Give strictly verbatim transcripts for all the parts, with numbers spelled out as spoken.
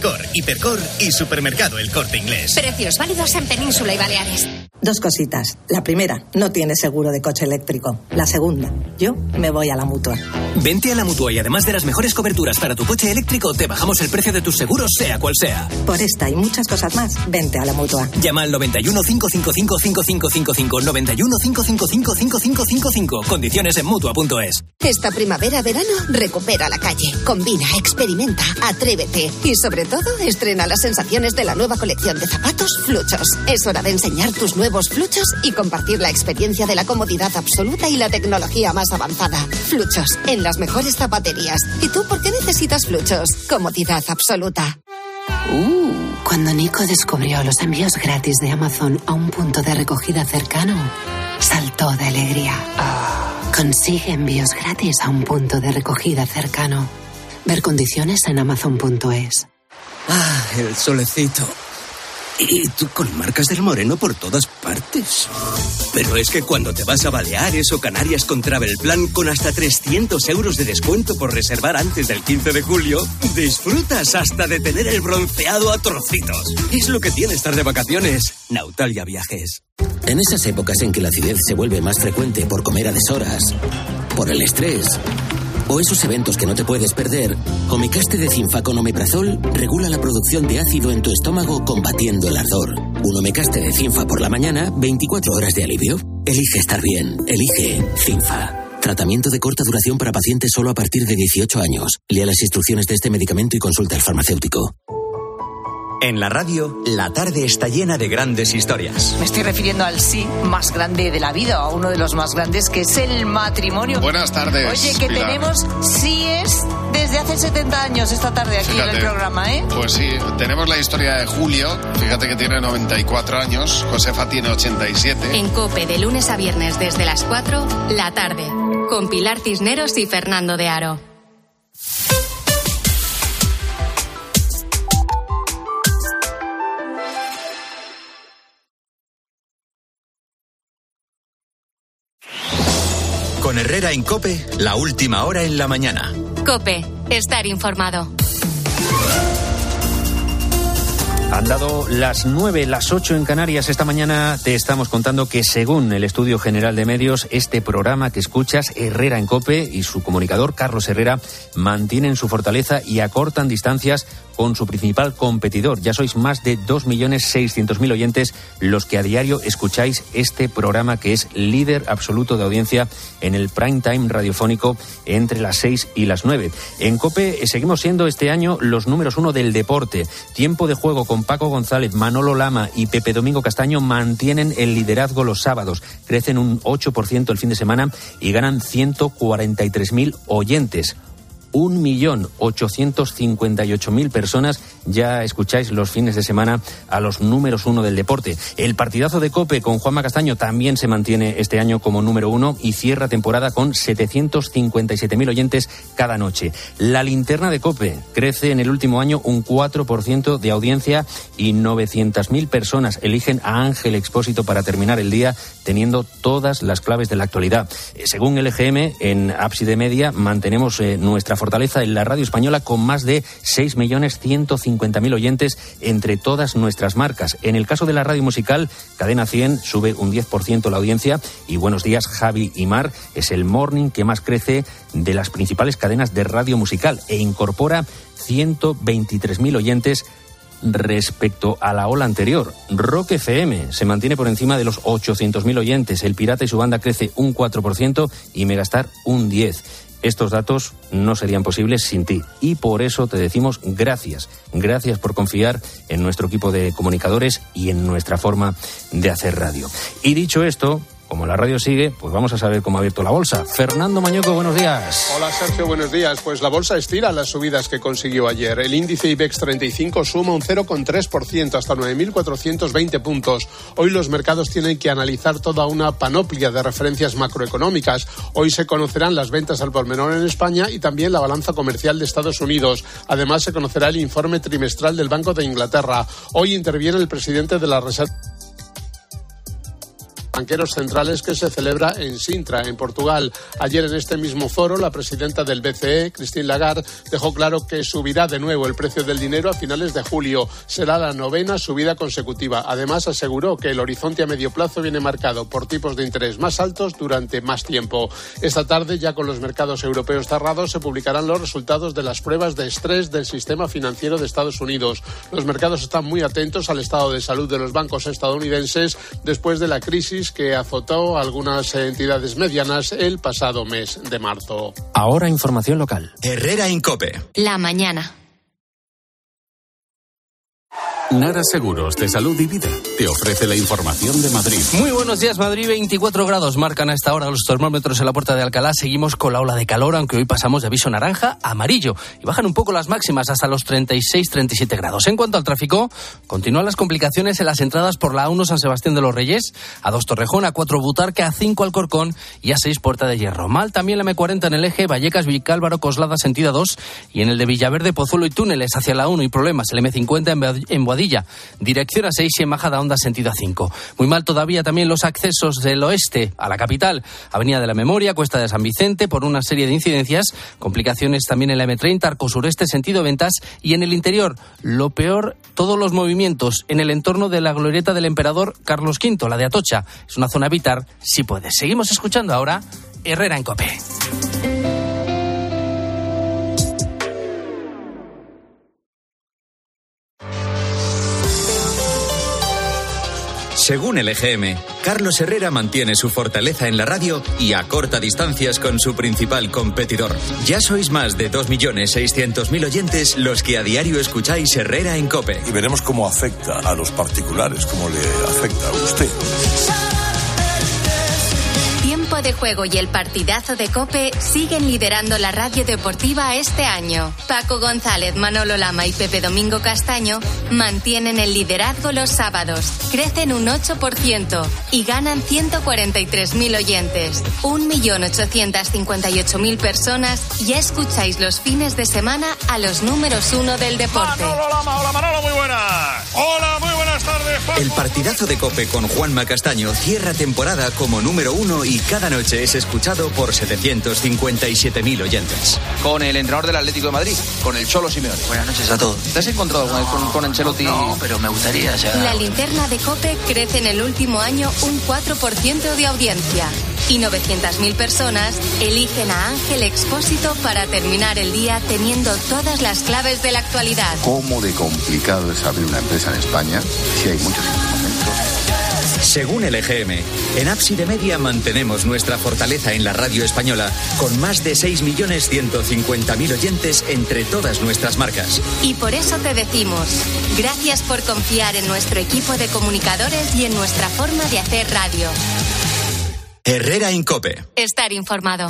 Cor, Hipercor y Supermercado El Corte Inglés. Precios válidos en Península y Baleares. Dos cositas. La primera, no tienes seguro de coche eléctrico. La segunda, yo me voy a la Mutua. Vente a la Mutua y además de las mejores coberturas para tu coche eléctrico, te bajamos el precio de tus seguros, sea cual sea. Por esta y muchas cosas más, vente a la Mutua. Llama al noventa y uno, cinco cinco cinco, cinco cinco cinco cinco, noventa y uno, cinco cinco cinco, cinco cinco cinco cinco. Condiciones en Mutua punto es. Esta primavera-verano, recupera la calle. Combina, experimenta, atrévete y sobre todo, estrena las sensaciones de la nueva colección de zapatos Fluchos. Es hora de enseñar tus nuevos Fluchos y compartir la experiencia de la comodidad absoluta y la tecnología más avanzada. Fluchos, en las mejores zapaterías. ¿Y tú por qué necesitas Fluchos? Comodidad absoluta. Uh, cuando Nico descubrió los envíos gratis de Amazon a un punto de recogida cercano, saltó de alegría. Consigue envíos gratis a un punto de recogida cercano. Ver condiciones en amazon punto es. Ah, el solecito. Y tú con marcas del moreno por todas partes. Pero es que cuando te vas a Baleares o Canarias con Travel Plan con hasta trescientos euros de descuento por reservar antes del quince de julio, disfrutas hasta de tener el bronceado a trocitos. Es lo que tiene estar de vacaciones. Nautalia Viajes. En esas épocas en que la acidez se vuelve más frecuente por comer a deshoras, por el estrés o esos eventos que no te puedes perder, Omecaste de Cinfa con omeprazol regula la producción de ácido en tu estómago combatiendo el ardor. Un Omecaste de Cinfa por la mañana, veinticuatro horas de alivio. Elige estar bien. Elige Cinfa. Tratamiento de corta duración para pacientes solo a partir de dieciocho años. Lea las instrucciones de este medicamento y consulta al farmacéutico. En la radio, la tarde está llena de grandes historias. Me estoy refiriendo al sí más grande de la vida, a uno de los más grandes, que es el matrimonio. Buenas tardes, Oye, que Pilar. tenemos síes desde hace setenta años esta tarde aquí Fíjate, en el programa, ¿eh? Pues sí, tenemos la historia de Julio, fíjate que tiene noventa y cuatro años, Josefa tiene ochenta y siete. En COPE, de lunes a viernes desde las cuatro, la tarde, con Pilar Cisneros y Fernando de Aro. Con Herrera en COPE, la última hora en la mañana. COPE, estar informado. Han dado las nueve, las ocho en Canarias. Esta mañana te estamos contando que, según el Estudio General de Medios, este programa que escuchas, Herrera en COPE, y su comunicador, Carlos Herrera, mantienen su fortaleza y acortan distancias con su principal competidor. Ya sois más de dos millones seiscientos mil oyentes los que a diario escucháis este programa, que es líder absoluto de audiencia en el prime time radiofónico entre las seis y las nueve. En COPE seguimos siendo este año los números uno del deporte. Tiempo de juego con Paco González, Manolo Lama y Pepe Domingo Castaño mantienen el liderazgo los sábados. Crecen un ocho por ciento el fin de semana y ganan ciento cuarenta y tres mil oyentes. Un millón ochocientos cincuenta y ocho mil personas ya escucháis los fines de semana a los números uno del deporte. El partidazo de COPE con Juanma Castaño también se mantiene este año como número uno y cierra temporada con setecientos cincuenta y siete mil oyentes cada noche. La linterna de COPE crece en el último año un cuatro por ciento de audiencia y novecientas mil personas eligen a Ángel Expósito para terminar el día teniendo todas las claves de la actualidad. Según el E G M, en Ábside Media mantenemos eh, nuestra fortaleza en la radio española con más de seis millones ciento cincuenta mil oyentes entre todas nuestras marcas. En el caso de la radio musical, Cadena cien sube un diez por ciento la audiencia y Buenos Días, Javi y Mar es el morning que más crece de las principales cadenas de radio musical e incorpora ciento veintitrés mil oyentes respecto a la ola anterior. Rock F M se mantiene por encima de los ochocientos mil oyentes. El Pirata y su banda crece un cuatro por ciento y Megastar un diez por ciento. Estos datos no serían posibles sin ti y por eso te decimos gracias. Gracias por confiar en nuestro equipo de comunicadores y en nuestra forma de hacer radio. Y dicho esto, como la radio sigue, pues vamos a saber cómo ha abierto la bolsa. Fernando Mañoco, buenos días. Hola Sergio, buenos días. Pues la bolsa estira las subidas que consiguió ayer. El índice IBEX treinta y cinco suma un cero coma tres por ciento hasta nueve mil cuatrocientos veinte puntos. Hoy los mercados tienen que analizar toda una panoplia de referencias macroeconómicas. Hoy se conocerán las ventas al por menor en España y también la balanza comercial de Estados Unidos. Además se conocerá el informe trimestral del Banco de Inglaterra. Hoy interviene el presidente de la Reserva banqueros centrales que se celebra en Sintra, en Portugal. Ayer en este mismo foro, la presidenta del B C E, Christine Lagarde, dejó claro que subirá de nuevo el precio del dinero a finales de julio. Será la novena subida consecutiva. Además, aseguró que el horizonte a medio plazo viene marcado por tipos de interés más altos durante más tiempo. Esta tarde, ya con los mercados europeos cerrados, se publicarán los resultados de las pruebas de estrés del sistema financiero de Estados Unidos. Los mercados están muy atentos al estado de salud de los bancos estadounidenses después de la crisis que azotó a algunas entidades medianas el pasado mes de marzo. Ahora información local. Herrera Incope. La mañana. Nara Seguros de Salud y Vida te ofrece la información de Madrid. Muy buenos días, Madrid. veinticuatro grados marcan a esta hora los termómetros en la Puerta de Alcalá. Seguimos con la ola de calor, aunque hoy pasamos de aviso naranja a amarillo. Y bajan un poco las máximas hasta los treinta y seis, treinta y siete grados. En cuanto al tráfico, continúan las complicaciones en las entradas por la A uno San Sebastián de los Reyes, A dos Torrejón, A cuatro Butarque, A cinco Alcorcón y A seis Puerta de Hierro. Mal también la eme cuarenta en el eje Vallecas, Vicálvaro, Coslada, sentido A dos. Y en el de Villaverde, Pozuelo y Túneles hacia la A uno y problemas. El eme cincuenta en Boadilla. Dirección A seis y en bajada Onda sentido A cinco. Muy mal todavía también los accesos del oeste a la capital. Avenida de la Memoria, Cuesta de San Vicente, por una serie de incidencias. Complicaciones también en la eme treinta, Arco Sureste, sentido Ventas. Y en el interior, lo peor, todos los movimientos en el entorno de la glorieta del emperador Carlos quinto, la de Atocha. Es una zona a evitar si puedes. Seguimos escuchando ahora Herrera en COPE. Según el E G M, Carlos Herrera mantiene su fortaleza en la radio y acorta distancias con su principal competidor. Ya sois más de dos millones seiscientos mil oyentes los que a diario escucháis Herrera en COPE. Y veremos cómo afecta a los particulares, cómo le afecta a usted. Tiempo de Juego y el partidazo de COPE siguen liderando la radio deportiva este año. Paco González, Manolo Lama y Pepe Domingo Castaño mantienen el liderazgo los sábados, crecen un ocho por ciento y ganan ciento cuarenta y tres mil oyentes. un millón ochocientos cincuenta y ocho mil personas ya escucháis los fines de semana a los números uno del deporte. Manolo Lama, hola Manolo, muy buenas. Hola, muy buenas tardes, Paco. El partidazo de COPE con Juanma Castaño cierra temporada como número uno y cada noche es escuchado por setecientos cincuenta y siete mil oyentes. Con el entrenador del Atlético de Madrid, con el Cholo Simeone. Buenas noches a todos. ¿Te has encontrado con, con, con Ancelotti? No, pero me gustaría ya. La linterna de COPE crece en el último año un cuatro por ciento de audiencia. Y novecientas mil personas eligen a Ángel Expósito para terminar el día teniendo todas las claves de la actualidad. ¿Cómo de complicado es abrir una empresa en España si hay muchos instrumentos? Según el E G M, en Ábside Media mantenemos nuestra fortaleza en la radio española con más de seis millones ciento cincuenta mil oyentes entre todas nuestras marcas. Y por eso te decimos, gracias por confiar en nuestro equipo de comunicadores y en nuestra forma de hacer radio. Herrera en COPE. Estar informado.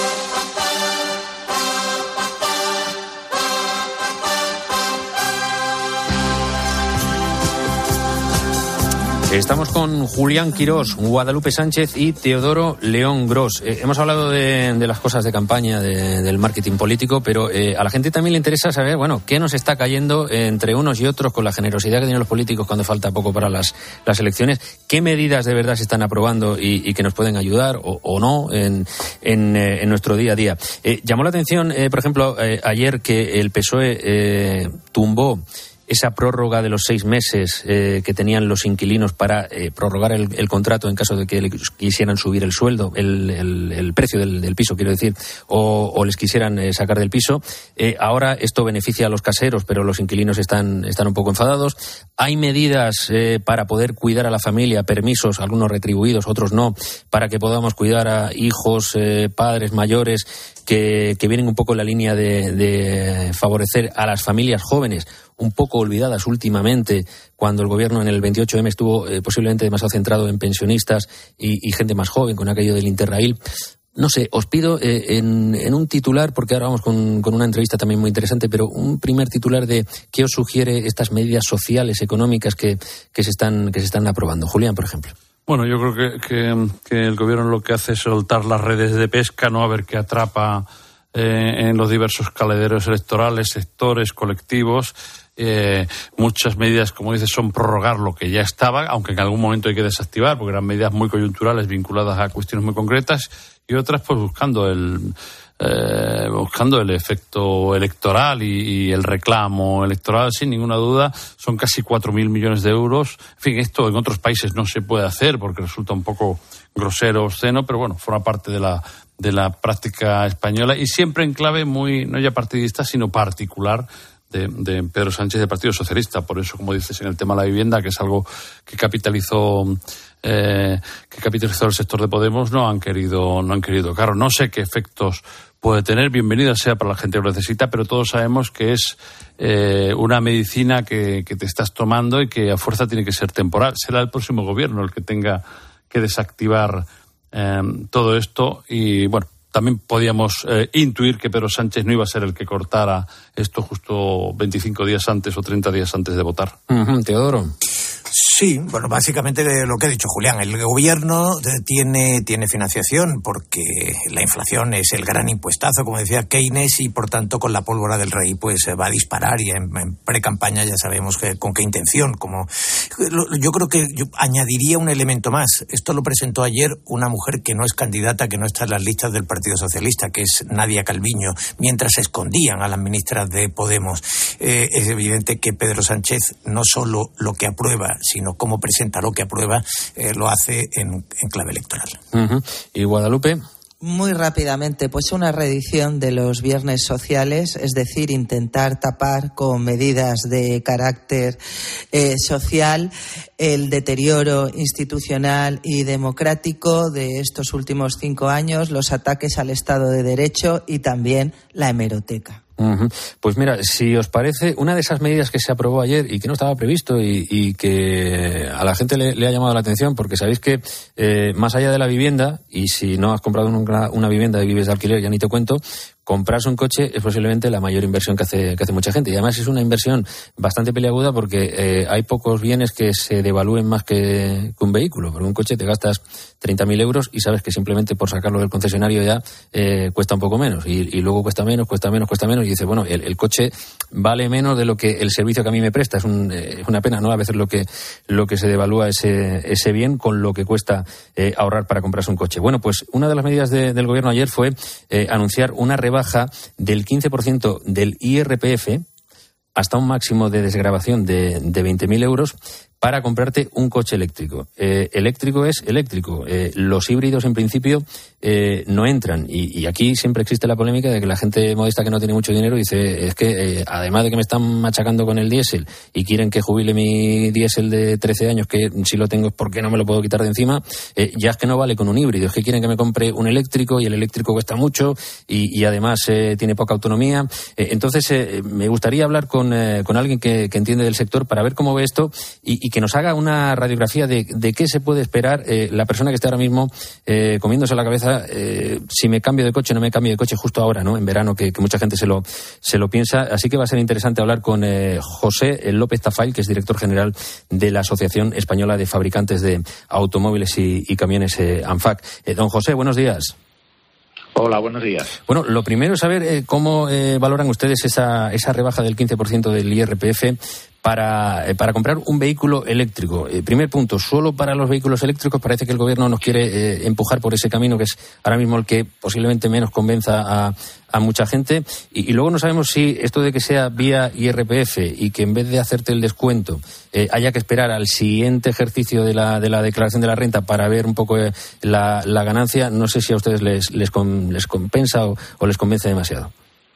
Estamos con Julián Quirós, Guadalupe Sánchez y Teodoro León Gros. Eh, hemos hablado de, de las cosas de campaña, de, del marketing político, pero eh, a la gente también le interesa saber, bueno, qué nos está cayendo entre unos y otros con la generosidad que tienen los políticos cuando falta poco para las, las elecciones. ¿Qué medidas de verdad se están aprobando y, y que nos pueden ayudar o, o no en, en, eh, en nuestro día a día? Eh, llamó la atención, eh, por ejemplo, eh, ayer que el P S O E eh, tumbó esa prórroga de los seis meses eh, que tenían los inquilinos para eh, prorrogar el, el contrato en caso de que les quisieran subir el sueldo, el, el, el precio del, del piso, quiero decir, o, o les quisieran eh, sacar del piso. Eh, ahora esto beneficia a los caseros, pero los inquilinos están, están un poco enfadados. Hay medidas eh, para poder cuidar a la familia, permisos, algunos retribuidos, otros no, para que podamos cuidar a hijos, eh, padres mayores, que, que vienen un poco en la línea de, de favorecer a las familias jóvenes, un poco olvidadas últimamente, cuando el gobierno en el veintiocho eme estuvo eh, posiblemente demasiado centrado en pensionistas y, y gente más joven con aquello del Interrail. No sé, os pido eh, en, en un titular, porque ahora vamos con, con una entrevista también muy interesante, pero un primer titular de qué os sugiere estas medidas sociales, económicas que, que, se, están, que se están aprobando. Julián, por ejemplo. Bueno, yo creo que, que, que el gobierno lo que hace es soltar las redes de pesca, no a ver qué atrapa eh, en los diversos calederos electorales, sectores, colectivos, Eh, muchas medidas, como dices, son prorrogar lo que ya estaba, aunque en algún momento hay que desactivar, porque eran medidas muy coyunturales vinculadas a cuestiones muy concretas, y otras pues buscando el eh, buscando el efecto electoral y, y el reclamo electoral, sin ninguna duda. Son casi cuatro mil millones de euros. En fin, esto en otros países no se puede hacer porque resulta un poco grosero, obsceno, pero bueno, forma parte de la de la práctica española, y siempre en clave muy, no ya partidista, sino particular de, de Pedro Sánchez del Partido Socialista. Por eso, como dices, en el tema de la vivienda, que es algo que capitalizó eh, que capitalizó el sector de Podemos, no han querido no han querido claro. No sé qué efectos puede tener, bienvenida sea para la gente que lo necesita, pero todos sabemos que es eh, una medicina que, que te estás tomando y que a fuerza tiene que ser temporal. Será el próximo gobierno el que tenga que desactivar eh, todo esto, y bueno, también podíamos eh, intuir que Pedro Sánchez no iba a ser el que cortara esto justo veinticinco días antes o treinta días antes de votar. Uh-huh, Teodoro. Sí, bueno, básicamente lo que ha dicho Julián, el gobierno tiene, tiene financiación porque la inflación es el gran impuestazo, como decía Keynes, y por tanto con la pólvora del rey pues va a disparar, y en, en pre-campaña ya sabemos que, con qué intención. Como yo creo que yo añadiría un elemento más. Esto lo presentó ayer una mujer que no es candidata, que no está en las listas del Partido Socialista, que es Nadia Calviño, mientras se escondían a las ministras de Podemos. Eh, es evidente que Pedro Sánchez no solo lo que aprueba, sino cómo presenta lo que aprueba, eh, lo hace en, en clave electoral. Uh-huh. ¿Y Guadalupe? Muy rápidamente, pues una reedición de los viernes sociales, es decir, intentar tapar con medidas de carácter eh, social el deterioro institucional y democrático de estos últimos cinco años, los ataques al Estado de Derecho y también la hemeroteca. Uh-huh. Pues mira, si os parece, una de esas medidas que se aprobó ayer y que no estaba previsto y, y que a la gente le, le ha llamado la atención, porque sabéis que eh, más allá de la vivienda, y si no has comprado una, una vivienda y vives de alquiler, ya ni te cuento, comprarse un coche es posiblemente la mayor inversión que hace, que hace mucha gente. Y además es una inversión bastante peliaguda porque eh, hay pocos bienes que se devalúen más que, que un vehículo. Porque un coche te gastas treinta mil euros y sabes que simplemente por sacarlo del concesionario ya eh, cuesta un poco menos. Y, y luego cuesta menos, cuesta menos, cuesta menos. Y dices, bueno, el, el coche vale menos de lo que el servicio que a mí me presta. Es, un, eh, es una pena, ¿no? A veces lo que, lo que se devalúa ese, ese bien con lo que cuesta eh, ahorrar para comprarse un coche. Bueno, pues una de las medidas de, del gobierno ayer fue eh, anunciar una rebaja baja del quince por ciento del I R P F hasta un máximo de desgravación de, de veinte mil euros para comprarte un coche eléctrico. Eh, eléctrico es eléctrico. Eh, los híbridos, en principio, eh, no entran. Y, y aquí siempre existe la polémica de que la gente modesta que no tiene mucho dinero dice, es que eh, además de que me están machacando con el diésel y quieren que jubile mi diésel de trece años, que si lo tengo es porque no me lo puedo quitar de encima, eh, ya es que no vale con un híbrido. Es que quieren que me compre un eléctrico y el eléctrico cuesta mucho y, y además eh, tiene poca autonomía. Eh, entonces, eh, me gustaría hablar con, eh, con alguien que, que entiende del sector para ver cómo ve esto y, y que nos haga una radiografía de, de qué se puede esperar eh, la persona que está ahora mismo eh, comiéndose la cabeza eh, si me cambio de coche o no me cambio de coche justo ahora, ¿no? En verano, que, que mucha gente se lo, se lo piensa. Así que va a ser interesante hablar con eh, José López Tafall, que es director general de la Asociación Española de Fabricantes de Automóviles y, y Camiones, eh, ANFAC. Eh, don José, buenos días. Hola, buenos días. Bueno, lo primero es saber eh, cómo eh, valoran ustedes esa, esa rebaja del quince por ciento del I R P F para, eh, para comprar un vehículo eléctrico. Eh, primer punto, solo para los vehículos eléctricos. Parece que el gobierno nos quiere eh, empujar por ese camino que es ahora mismo el que posiblemente menos convenza a, a mucha gente. Y, y luego no sabemos si esto de que sea vía I R P F y que en vez de hacerte el descuento eh, haya que esperar al siguiente ejercicio de la, de la declaración de la renta para ver un poco eh, la, la ganancia. No sé si a ustedes les, les, con, les compensa o, o les convence demasiado.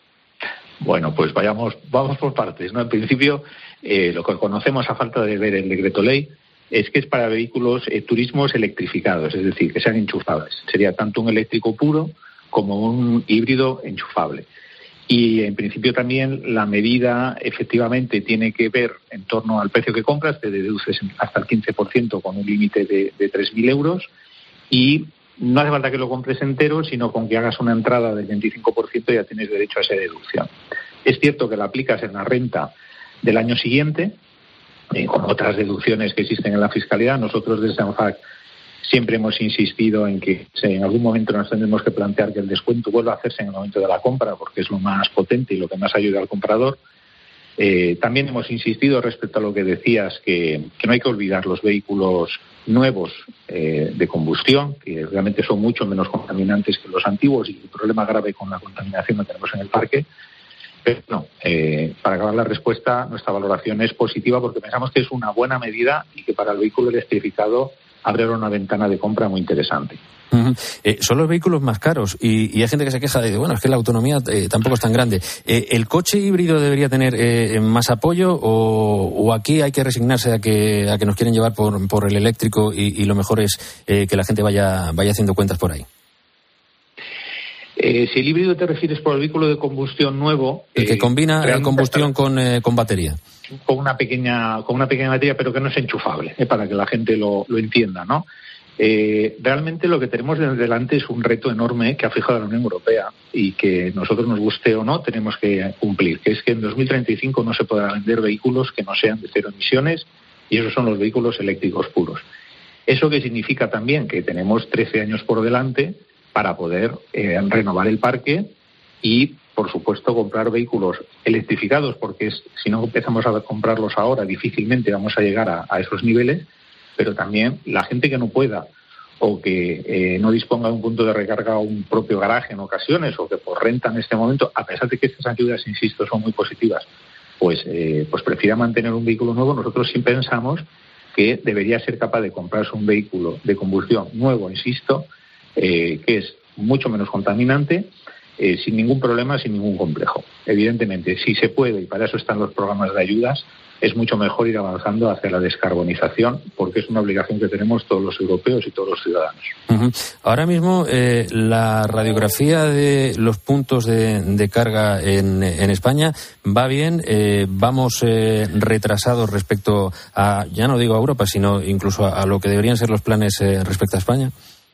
Bueno, pues vayamos, vamos por partes, ¿no? En principio, eh, lo que conocemos a falta de ver el decreto ley es que es para vehículos eh, turismos electrificados, es decir, que sean enchufables. Sería tanto un eléctrico puro como un híbrido enchufable. Y en principio también la medida efectivamente tiene que ver en torno al precio que compras, te deduces hasta el quince por ciento con un límite de, de tres mil euros y no hace falta que lo compres entero, sino con que hagas una entrada del veinticinco por ciento ya tienes derecho a esa deducción. Es cierto que la aplicas en la renta del año siguiente, eh, con otras deducciones que existen en la fiscalidad. Nosotros desde ANFAC siempre hemos insistido en que en algún momento nos tendremos que plantear que el descuento vuelva a hacerse en el momento de la compra, porque es lo más potente y lo que más ayuda al comprador. Eh, también hemos insistido respecto a lo que decías, que, que no hay que olvidar los vehículos nuevos eh, de combustión, que realmente son mucho menos contaminantes que los antiguos, y el problema grave con la contaminación lo tenemos en el parque. Pero no, eh, para acabar la respuesta, nuestra valoración es positiva porque pensamos que es una buena medida y que para el vehículo electrificado abre una ventana de compra muy interesante. Uh-huh. Eh, son los vehículos más caros y, y hay gente que se queja de, bueno, es que la autonomía eh, tampoco es tan grande. Eh, ¿El coche híbrido debería tener eh, más apoyo o, o aquí hay que resignarse a que a que nos quieren llevar por, por el eléctrico y, y lo mejor es eh, que la gente vaya, vaya haciendo cuentas por ahí? Eh, si el híbrido te refieres por el vehículo de combustión nuevo... El que eh, combina la combustión con, eh, con batería. Con una pequeña con una pequeña batería, pero que no es enchufable, eh, para que la gente lo, lo entienda, ¿no? Eh, realmente lo que tenemos delante es un reto enorme que ha fijado la Unión Europea y que nosotros, nos guste o no, tenemos que cumplir, que es que en dos mil treinta y cinco no se podrán vender vehículos que no sean de cero emisiones, y esos son los vehículos eléctricos puros. ¿Eso qué significa también? Que tenemos trece años por delante para poder eh, renovar el parque y, por supuesto, comprar vehículos electrificados, porque es, si no empezamos a comprarlos ahora, difícilmente vamos a llegar a, a esos niveles. Pero también la gente que no pueda o que eh, no disponga de un punto de recarga o un propio garaje en ocasiones, o que por renta en este momento, a pesar de que estas ayudas, insisto, son muy positivas, pues, eh, pues prefiera mantener un vehículo nuevo. Nosotros sí pensamos que debería ser capaz de comprarse un vehículo de combustión nuevo, insisto, eh, que es mucho menos contaminante, eh, sin ningún problema, sin ningún complejo. Evidentemente, si se puede, y para eso están los programas de ayudas, es mucho mejor ir avanzando hacia la descarbonización, porque es una obligación que tenemos todos los europeos y todos los ciudadanos. Uh-huh. Ahora mismo, eh, la radiografía de los puntos de, de carga en, en España va bien. Eh, vamos eh, retrasados respecto a, ya no digo a Europa, sino incluso a, a lo que deberían ser los planes eh, respecto a España.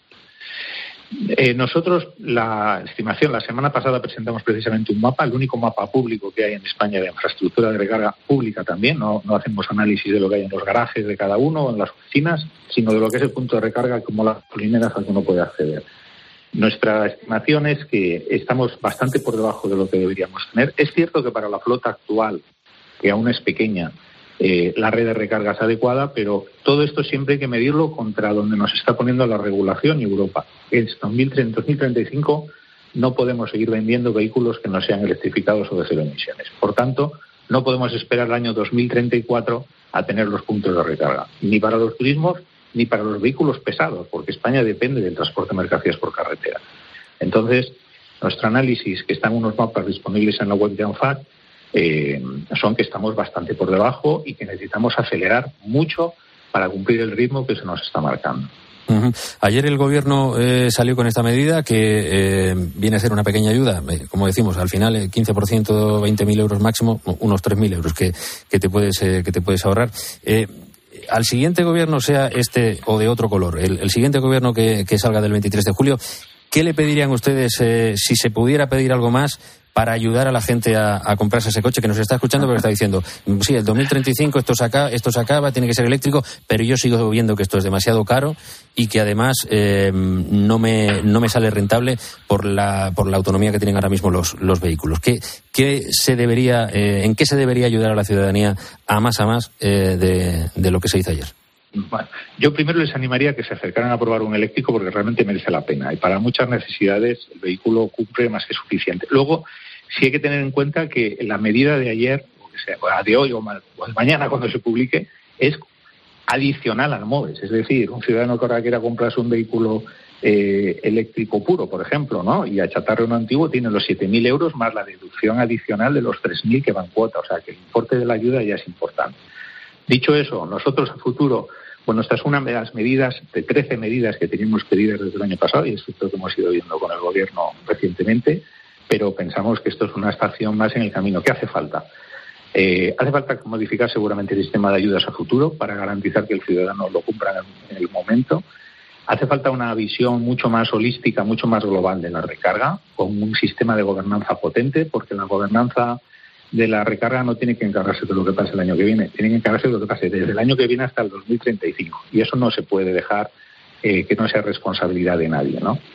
Eh, nosotros, la estimación, la semana pasada presentamos precisamente un mapa, el único mapa público que hay en España de infraestructura de recarga pública también. No, no hacemos análisis de lo que hay en los garajes de cada uno o en las oficinas, sino de lo que es el punto de recarga como las gasolineras al que uno puede acceder. Nuestra estimación es que estamos bastante por debajo de lo que deberíamos tener. Es cierto que para la flota actual, que aún es pequeña, Eh, la red de recarga es adecuada, pero todo esto siempre hay que medirlo contra donde nos está poniendo la regulación y Europa. En dos mil treinta y cinco no podemos seguir vendiendo vehículos que no sean electrificados o de cero emisiones. Por tanto, no podemos esperar el año dos mil treinta y cuatro a tener los puntos de recarga, ni para los turismos ni para los vehículos pesados, porque España depende del transporte de mercancías por carretera. Entonces, nuestro análisis, que están unos mapas disponibles en la web de ANFAC, Eh, son que estamos bastante por debajo y que necesitamos acelerar mucho para cumplir el ritmo que se nos está marcando. Uh-huh. Ayer el Gobierno eh, salió con esta medida que eh, viene a ser una pequeña ayuda, eh, como decimos, al final el quince por ciento, veinte mil euros máximo, unos tres mil euros que, que, te puedes, eh, que te puedes ahorrar. Eh, al siguiente Gobierno, sea este o de otro color, el, el siguiente Gobierno que, que salga del veintitrés de julio, ¿qué le pedirían ustedes eh, si se pudiera pedir algo más para ayudar a la gente a, a comprarse ese coche que nos está escuchando, pero está diciendo, sí, el dos mil treinta y cinco esto se, acaba, esto se acaba, tiene que ser eléctrico, pero yo sigo viendo que esto es demasiado caro y que además eh, no me no me sale rentable por la por la autonomía que tienen ahora mismo los los vehículos? ¿Qué, qué se debería eh, en qué se debería ayudar a la ciudadanía a más a más eh, de, de lo que se hizo ayer? Bueno, yo primero les animaría a que se acercaran a probar un eléctrico porque realmente merece la pena y para muchas necesidades el vehículo cumple más que suficiente. Luego, sí hay que tener en cuenta que la medida de ayer, o que sea, de hoy o de mañana cuando se publique, es adicional al MOVES. Es decir, un ciudadano que ahora quiera comprarse un vehículo eh, eléctrico puro, por ejemplo, ¿no?, y achatarle uno antiguo, tiene los siete mil euros más la deducción adicional de los tres mil que van cuota. O sea, que el importe de la ayuda ya es importante. Dicho eso, nosotros a futuro, bueno, esta es una de las medidas, de trece medidas que teníamos pedidas desde el año pasado, y es esto que hemos ido viendo con el Gobierno recientemente, pero pensamos que esto es una estación más en el camino. ¿Qué hace falta? Eh, hace falta modificar seguramente el sistema de ayudas a futuro para garantizar que el ciudadano lo cumpla en el momento. Hace falta una visión mucho más holística, mucho más global de la recarga, con un sistema de gobernanza potente, porque la gobernanza de la recarga no tiene que encargarse de lo que pase el año que viene, tiene que encargarse de lo que pase desde el año que viene hasta el dos mil treinta y cinco. Y eso no se puede dejar eh, que no sea responsabilidad de nadie, ¿no?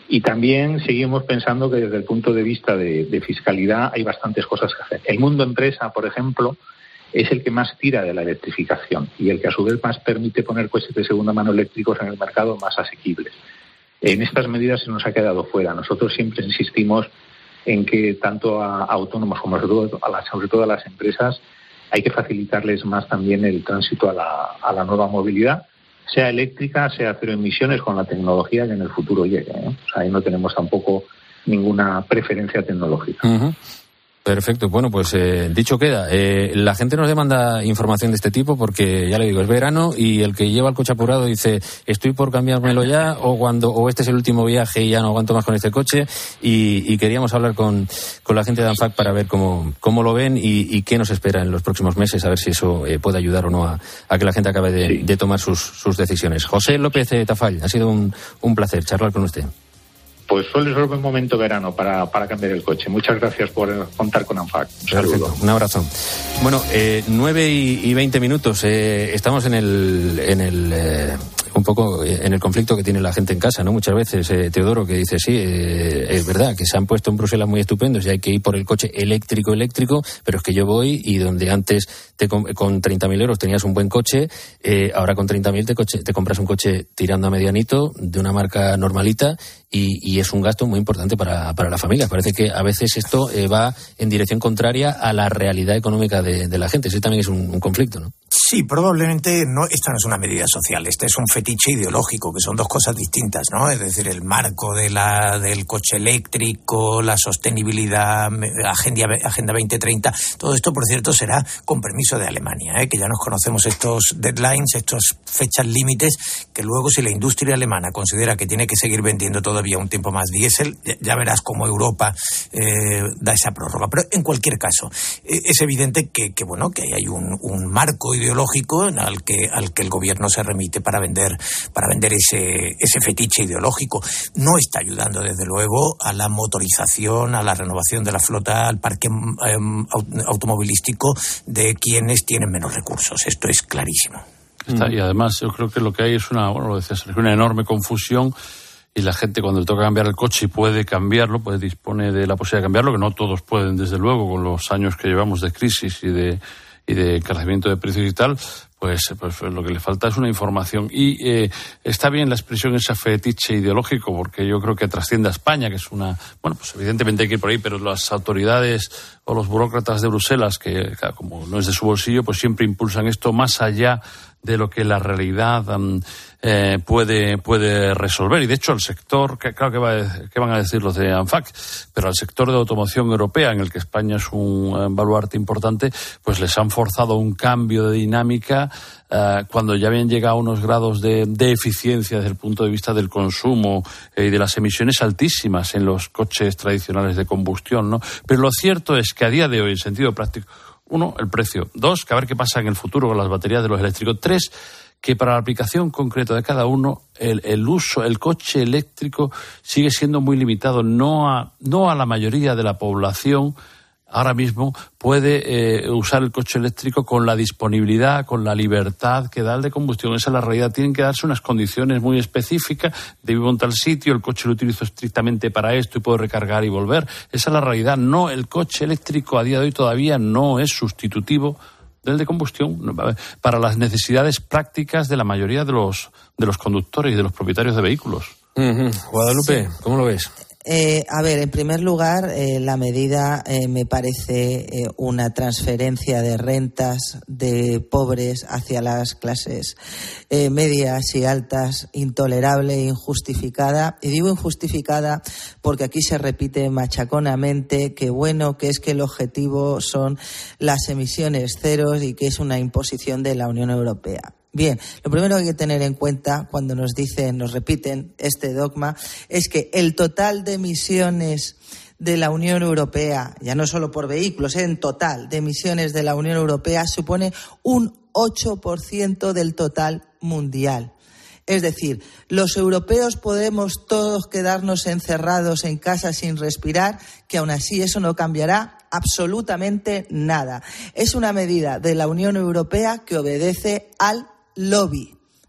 Y también seguimos pensando que desde el punto de vista de, de fiscalidad hay bastantes cosas que hacer. El mundo empresa, por ejemplo, es el que más tira de la electrificación y el que a su vez más permite poner coches de segunda mano eléctricos en el mercado más asequibles. En estas medidas se nos ha quedado fuera. Nosotros siempre insistimos en que tanto a, a autónomos como sobre todo a, las, sobre todo a las empresas hay que facilitarles más también el tránsito a la, a la nueva movilidad, sea eléctrica, sea cero emisiones, con la tecnología que en el futuro llegue, ¿eh? O sea, ahí no tenemos tampoco ninguna preferencia tecnológica. Uh-huh. Perfecto. Bueno, pues eh, dicho queda. Eh, la gente nos demanda información de este tipo porque, ya le digo, es verano y el que lleva el coche apurado dice estoy por cambiármelo ya o cuando o este es el último viaje y ya no aguanto más con este coche y, y queríamos hablar con, con la gente de ANFAC para ver cómo, cómo lo ven y, y qué nos espera en los próximos meses, a ver si eso eh, puede ayudar o no a, a que la gente acabe de, sí. de tomar sus, sus decisiones. José López eh, Tafall, ha sido un, un placer charlar con usted. Pues suele ser un buen momento verano para, para cambiar el coche. Muchas gracias por contar con ANFAC. Un saludo. Perfecto, un abrazo. Bueno, eh, nueve y veinte minutos. Eh, estamos en el, en el eh, un poco en el conflicto que tiene la gente en casa, ¿no? Muchas veces, eh, Teodoro, que dice, sí, eh, es verdad que se han puesto en Bruselas muy estupendos y hay que ir por el coche eléctrico, eléctrico, pero es que yo voy y donde antes te, con treinta mil euros tenías un buen coche, eh, ahora con treinta mil te, coche, te compras un coche tirando a medianito, de una marca normalita, y, y es un gasto muy importante para, para la familia. Parece que a veces esto eh, va en dirección contraria a la realidad económica de, de la gente. Ese también es un, un conflicto, ¿no? Sí, probablemente no. Esta no es una medida social, este es un fetiche ideológico, que son dos cosas distintas, ¿no? Es decir, el marco de la del coche eléctrico, la sostenibilidad, agenda, agenda veinte treinta, todo esto, por cierto, será con permiso de Alemania, ¿eh? Que ya nos conocemos estos deadlines, estas fechas límites, que luego si la industria alemana considera que tiene que seguir vendiendo todavía un tiempo más diésel, ya, ya verás cómo Europa eh, da esa prórroga. Pero en cualquier caso, eh, es evidente que, que bueno, que hay un, un marco ideológico al que al que el gobierno se remite para vender para vender ese ese fetiche ideológico. No está ayudando desde luego a la motorización, a la renovación de la flota, al parque eh, automovilístico de quienes tienen menos recursos. Esto es clarísimo. Está, y además yo creo que lo que hay es una, bueno, lo decía Sergio, una enorme confusión. Y la gente, cuando le toca cambiar el coche y puede cambiarlo, pues dispone de la posibilidad de cambiarlo, que no todos pueden, desde luego, con los años que llevamos de crisis y de y de encarecimiento de precios y tal, pues, pues lo que le falta es una información. Y eh, está bien la expresión esa fetiche ideológico, porque yo creo que trasciende a España, que es una... Bueno, pues evidentemente hay que ir por ahí, pero las autoridades o los burócratas de Bruselas, que claro, como no es de su bolsillo, pues siempre impulsan esto más allá de lo que la realidad um, eh, puede puede resolver. Y de hecho el sector, que, claro que, va a, que van a decir los de ANFAC, pero al sector de automoción europea, en el que España es un uh, baluarte importante, pues les han forzado un cambio de dinámica uh, cuando ya habían llegado a unos grados de, de eficiencia desde el punto de vista del consumo eh, y de las emisiones altísimas en los coches tradicionales de combustión, ¿no? Pero lo cierto es que a día de hoy, en sentido práctico, uno, el precio. Dos, que a ver qué pasa en el futuro con las baterías de los eléctricos. Tres, que para la aplicación concreta de cada uno, el, el uso, el coche eléctrico sigue siendo muy limitado. No a, no a la mayoría de la población ahora mismo puede eh, usar el coche eléctrico con la disponibilidad, con la libertad que da el de combustión. Esa es la realidad. Tienen que darse unas condiciones muy específicas. De vivo en tal sitio, el coche lo utilizo estrictamente para esto y puedo recargar y volver. Esa es la realidad. No, el coche eléctrico a día de hoy todavía no es sustitutivo del de combustión para las necesidades prácticas de la mayoría de los, de los conductores y de los propietarios de vehículos. Uh-huh. Guadalupe, sí. ¿Cómo lo ves? Eh, a ver, en primer lugar, eh, la medida eh, me parece eh, una transferencia de rentas de pobres hacia las clases eh, medias y altas intolerable e injustificada. Y digo injustificada porque aquí se repite machaconamente que bueno, que es que el objetivo son las emisiones ceros y que es una imposición de la Unión Europea. Bien, lo primero que hay que tener en cuenta cuando nos dicen, nos repiten este dogma, es que el total de emisiones de la Unión Europea, ya no solo por vehículos, en total de emisiones de la Unión Europea supone un ocho por ciento del total mundial. Es decir, los europeos podemos todos quedarnos encerrados en casa sin respirar, que aún así eso no cambiará absolutamente nada. Es una medida de la Unión Europea que obedece al lobby.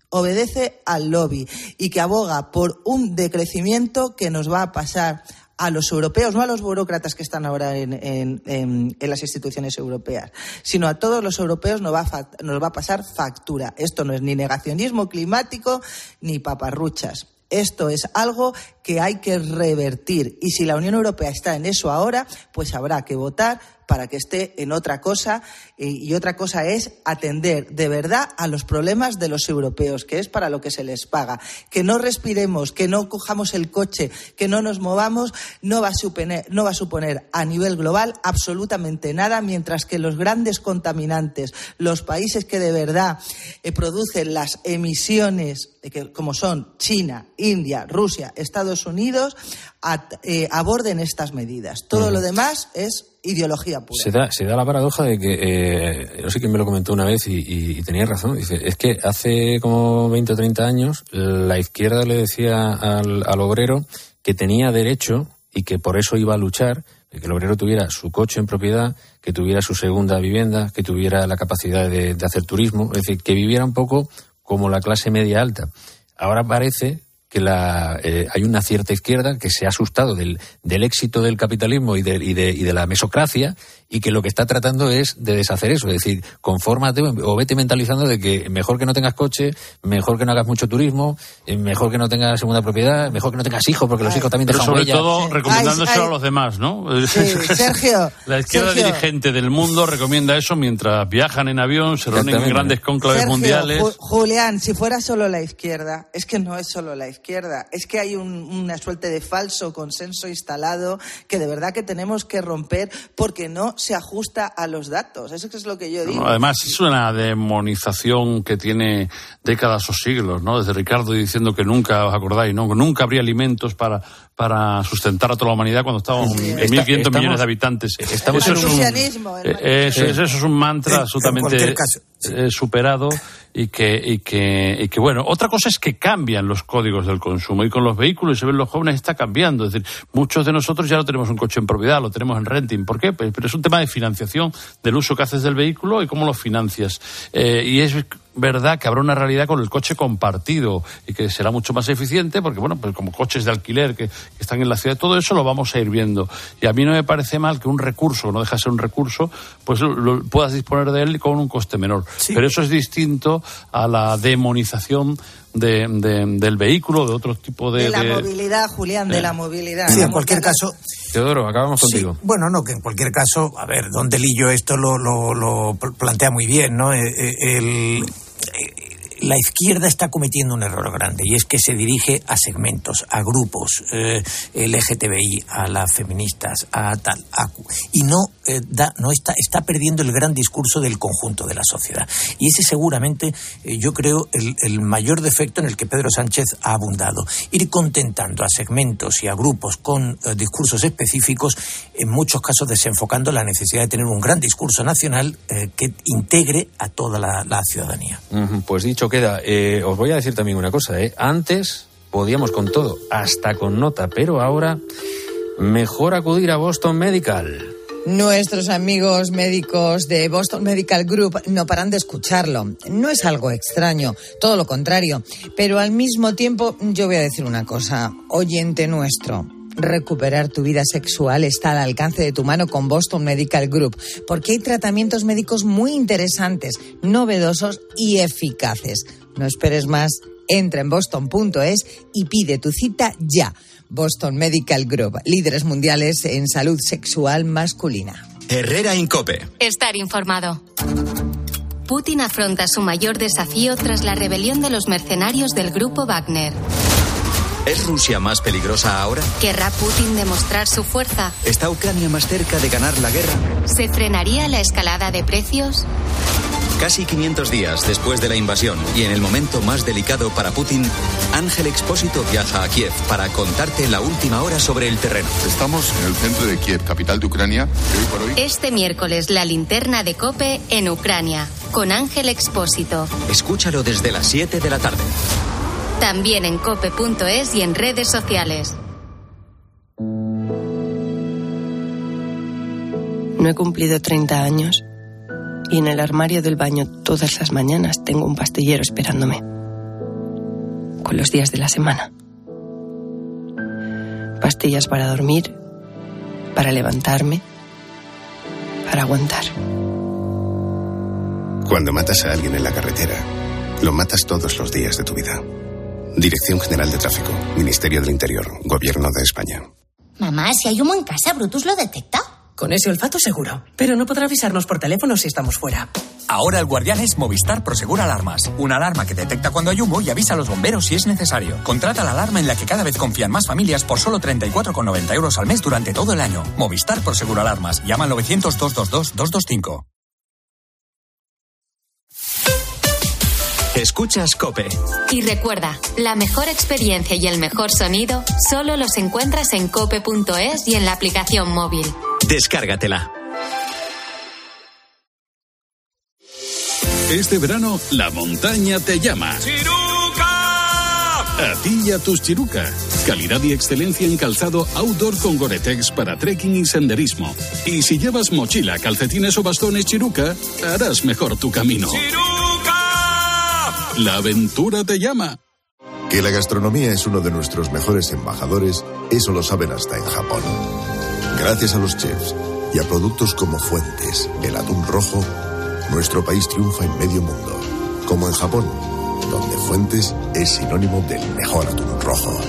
obedece al lobby y que aboga por un decrecimiento que nos va a pasar a los europeos, no a los burócratas que están ahora en, en, en, en las instituciones europeas, sino a todos los europeos nos va, a, nos va a pasar factura. Esto no es ni negacionismo climático ni paparruchas. Esto es algo que hay que revertir. Y si la Unión Europea está en eso ahora, pues habrá que votar para que esté en otra cosa. Y otra cosa es atender de verdad a los problemas de los europeos, que es para lo que se les paga. Que no respiremos, que no cojamos el coche, que no nos movamos, no va a suponer, no va a suponer a nivel global absolutamente nada, mientras que los grandes contaminantes, los países que de verdad eh, producen las emisiones, eh, que, como son China, India, Rusia, Estados Unidos, a, eh, aborden estas medidas. Todo mm. lo demás es ideología pura. Se da, se da la paradoja de que, eh, no sé quién me lo comentó una vez y, y, y tenía razón. Dice, es que hace como veinte o treinta años la izquierda le decía al, al obrero que tenía derecho y que por eso iba a luchar, que el obrero tuviera su coche en propiedad, que tuviera su segunda vivienda, que tuviera la capacidad de, de hacer turismo, es decir, que viviera un poco como la clase media alta. Ahora parece que la, eh, hay una cierta izquierda que se ha asustado del, del éxito del capitalismo y de, y, de, y de la mesocracia, y que lo que está tratando es de deshacer eso, es decir, confórmate o vete mentalizando de que mejor que no tengas coche, mejor que no hagas mucho turismo, mejor que no tengas segunda propiedad, mejor que no tengas hijos, porque los hijos también dejan sobre huella. Sobre todo sí. recomendándoselo ay, ay. a los demás, ¿no? Sí, Sergio. La izquierda Sergio. dirigente del mundo recomienda eso mientras viajan en avión, se reúnen en grandes cónclaves Sergio, mundiales. Ju- Julián, si fuera solo la izquierda, es que no es solo la izquierda, es que hay un, una suerte de falso consenso instalado que de verdad que tenemos que romper porque no se ajusta a los datos. Eso es lo que yo digo. No, además, es una demonización que tiene décadas o siglos, ¿no? Desde Ricardo diciendo que nunca, os acordáis, ¿no? Que nunca habría alimentos para, para sustentar a toda la humanidad cuando estábamos sí, en mil quinientos millones de habitantes. Estamos eso, es un, el eso, eso es un mantra sí, absolutamente eh, superado y que, y, que, y que, bueno, otra cosa es que cambian los códigos del consumo y con los vehículos, se ven los jóvenes, está cambiando. Es decir, muchos de nosotros ya no tenemos un coche en propiedad, lo tenemos en renting. ¿Por qué? Pues, pero es un tema de financiación del uso que haces del vehículo y cómo lo financias. Eh, y es verdad que habrá una realidad con el coche compartido y que será mucho más eficiente porque, bueno, pues como coches de alquiler que, que están en la ciudad, todo eso lo vamos a ir viendo. Y a mí no me parece mal que un recurso, no deja de ser un recurso, pues lo, lo, puedas disponer de él con un coste menor. Sí. Pero eso es distinto a la demonización de, de, del vehículo, de otro tipo de... De la de, movilidad, Julián, eh. de la movilidad. Sí, en cualquier caso... Teodoro, acabamos contigo. Sí, bueno, no, que en cualquier caso, a ver, Don Delillo esto lo, lo, lo plantea muy bien, ¿no? El... el la izquierda está cometiendo un error grande y es que se dirige a segmentos, a grupos, eh, L G T B I, a las feministas, a tal, a, y no eh, da, no está, está perdiendo el gran discurso del conjunto de la sociedad. Y ese seguramente, eh, yo creo, el, el mayor defecto en el que Pedro Sánchez ha abundado. Ir contentando a segmentos y a grupos con eh, discursos específicos, en muchos casos desenfocando la necesidad de tener un gran discurso nacional eh, que integre a toda la, la ciudadanía. Uh-huh, pues dicho queda, eh, os voy a decir también una cosa, ¿eh? Antes podíamos con todo, hasta con nota, pero ahora mejor acudir a Boston Medical. Nuestros amigos médicos de Boston Medical Group no paran de escucharlo. No es algo extraño, todo lo contrario. Pero al mismo tiempo, yo voy a decir una cosa, oyente nuestro. Recuperar tu vida sexual está al alcance de tu mano con Boston Medical Group, porque hay tratamientos médicos muy interesantes, novedosos y eficaces. No esperes más, entra en boston punto es y pide tu cita ya. Boston Medical Group, líderes mundiales en salud sexual masculina. Herrera Incope. Estar informado. Putin afronta su mayor desafío tras la rebelión de los mercenarios del grupo Wagner. ¿Es Rusia más peligrosa ahora? ¿Querrá Putin demostrar su fuerza? ¿Está Ucrania más cerca de ganar la guerra? ¿Se frenaría la escalada de precios? Casi quinientos días después de la invasión y en el momento más delicado para Putin, Ángel Expósito viaja a Kiev para contarte la última hora sobre el terreno. Estamos en el centro de Kiev, capital de Ucrania, y hoy por hoy... Este miércoles la linterna de COPE en Ucrania, con Ángel Expósito. Escúchalo desde las siete de la tarde. También en cope punto es y en redes sociales. No he cumplido treinta años y en el armario del baño todas las mañanas tengo un pastillero esperándome. con los días de la semana. Pastillas para dormir, para levantarme, para aguantar. Cuando matas a alguien en la carretera, lo matas todos los días de tu vida. Dirección General de Tráfico, Ministerio del Interior, Gobierno de España. Mamá, si hay humo en casa, ¿Brutus lo detecta? Con ese olfato seguro, pero no podrá avisarnos por teléfono si estamos fuera. Ahora el guardián es Movistar Prosegur Alarmas. Una alarma que detecta cuando hay humo y avisa a los bomberos si es necesario. Contrata la alarma en la que cada vez confían más familias por solo treinta y cuatro con noventa euros al mes durante todo el año. Movistar Prosegur Alarmas. Llama al novecientos, doscientos veintidós, doscientos veinticinco. Escuchas COPE. Y recuerda, la mejor experiencia y el mejor sonido solo los encuentras en cope punto es y en la aplicación móvil. Descárgatela. Este verano, la montaña te llama. ¡Chiruca! A ti y a tus Chiruca. Calidad y excelencia en calzado outdoor con Gore-Tex para trekking y senderismo. Y si llevas mochila, calcetines o bastones Chiruca, harás mejor tu camino. ¡Chiruca! La aventura te llama. Que la gastronomía es uno de nuestros mejores embajadores, eso lo saben hasta en Japón. Gracias a los chefs y a productos como Fuentes, el atún rojo, nuestro país triunfa en medio mundo. Como en Japón, donde Fuentes es sinónimo del mejor atún rojo.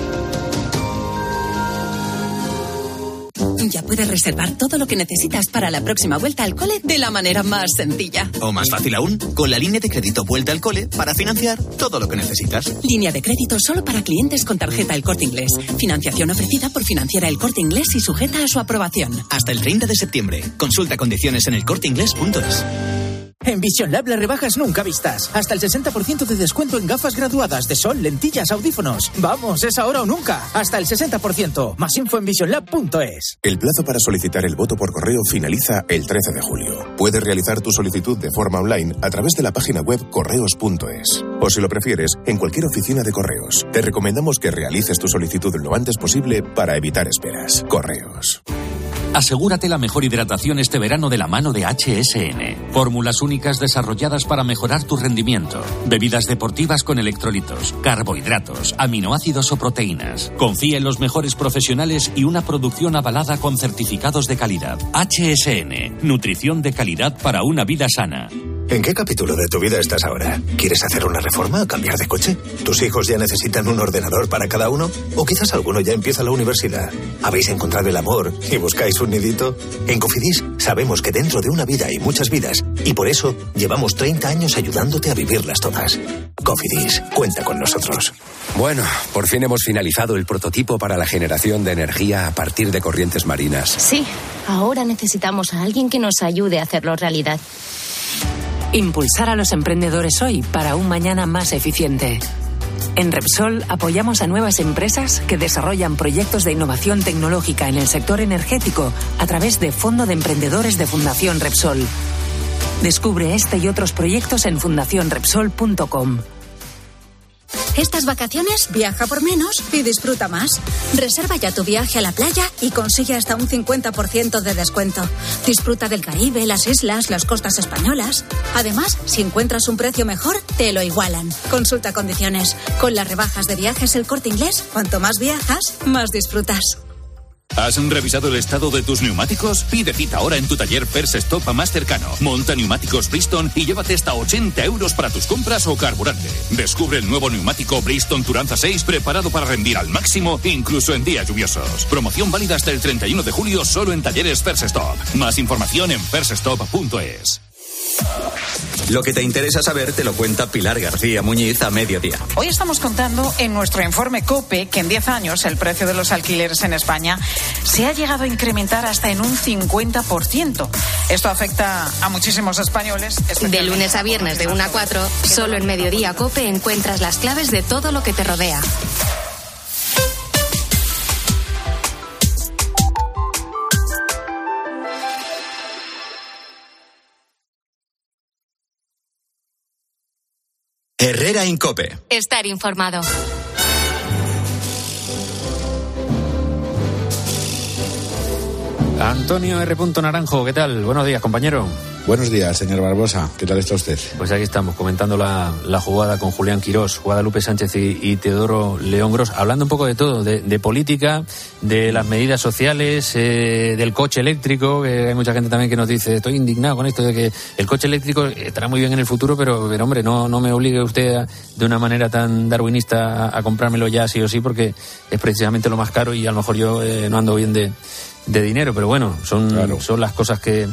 Ya puedes reservar todo lo que necesitas para la próxima vuelta al cole de la manera más sencilla. O más fácil aún, con la línea de crédito Vuelta al Cole para financiar todo lo que necesitas. Línea de crédito solo para clientes con tarjeta El Corte Inglés. Financiación ofrecida por Financiera El Corte Inglés y sujeta a su aprobación. Hasta el treinta de septiembre. Consulta condiciones en el corte inglés punto es. En Vision Lab las rebajas nunca vistas. Hasta el sesenta por ciento de descuento en gafas graduadas de sol, lentillas, audífonos. Vamos, es ahora o nunca. Hasta el sesenta por ciento. Más info en vision lab punto es. El plazo para solicitar el voto por correo finaliza el trece de julio. Puedes realizar tu solicitud de forma online a través de la página web correos punto es. O si lo prefieres, en cualquier oficina de correos. Te recomendamos que realices tu solicitud lo antes posible para evitar esperas. Correos. Asegúrate la mejor hidratación este verano de la mano de H S N. Fórmulas únicas desarrolladas para mejorar tu rendimiento. Bebidas deportivas con electrolitos, carbohidratos, aminoácidos o proteínas. Confía en los mejores profesionales y una producción avalada con certificados de calidad. H S N. Nutrición de calidad para una vida sana. ¿En qué capítulo de tu vida estás ahora? ¿Quieres hacer una reforma o cambiar de coche? ¿Tus hijos ya necesitan un ordenador para cada uno? ¿O quizás alguno ya empieza la universidad? ¿Habéis encontrado el amor y buscáis un nidito? En Cofidis sabemos que dentro de una vida hay muchas vidas y por eso llevamos treinta años ayudándote a vivirlas todas. Cofidis, cuenta con nosotros. Bueno, por fin hemos finalizado el prototipo para la generación de energía a partir de corrientes marinas. Sí, ahora necesitamos a alguien que nos ayude a hacerlo realidad. Impulsar a los emprendedores hoy para un mañana más eficiente. En Repsol apoyamos a nuevas empresas que desarrollan proyectos de innovación tecnológica en el sector energético a través de Fondo de Emprendedores de Fundación Repsol. Descubre este y otros proyectos en fundación repsol punto com. Estas vacaciones viaja por menos y disfruta más. Reserva ya tu viaje a la playa y consigue hasta un cincuenta por ciento de descuento. Disfruta del Caribe, las islas, las costas españolas. Además, si encuentras un precio mejor, te lo igualan. Consulta condiciones. Con las rebajas de Viajes El Corte Inglés, cuanto más viajas, más disfrutas. ¿Has revisado el estado de tus neumáticos? Pide cita ahora en tu taller First Stop más cercano. Monta neumáticos Bridgestone y llévate hasta ochenta euros para tus compras o carburante. Descubre el nuevo neumático Bridgestone Turanza seis preparado para rendir al máximo, incluso en días lluviosos. Promoción válida hasta el treinta y uno de julio solo en talleres First Stop. Más información en first stop punto es. Lo que te interesa saber te lo cuenta Pilar García Muñiz a mediodía. Hoy estamos contando en nuestro informe COPE que en diez años el precio de los alquileres en España se ha llegado a incrementar hasta en un cincuenta por ciento. Esto afecta a muchísimos españoles. De lunes a viernes de una a cuatro, solo en Mediodía COPE encuentras las claves de todo lo que te rodea. Herrera en COPE. Estar informado. Antonio R. Naranjo, ¿qué tal? Buenos días, compañero. Buenos días, señor Barbosa. ¿Qué tal está usted? Pues aquí estamos, comentando la, la jugada con Julián Quirós, Guadalupe Sánchez y, y Teodoro León Gros, hablando un poco de todo, de, de política, de las medidas sociales, eh, del coche eléctrico, que hay mucha gente también que nos dice, estoy indignado con esto de que el coche eléctrico estará muy bien en el futuro, pero, pero hombre, no, no me obligue usted a, de una manera tan darwinista a, a comprármelo ya sí o sí, porque es precisamente lo más caro y a lo mejor yo eh, no ando bien de, de dinero, pero bueno, son, claro. son las cosas que...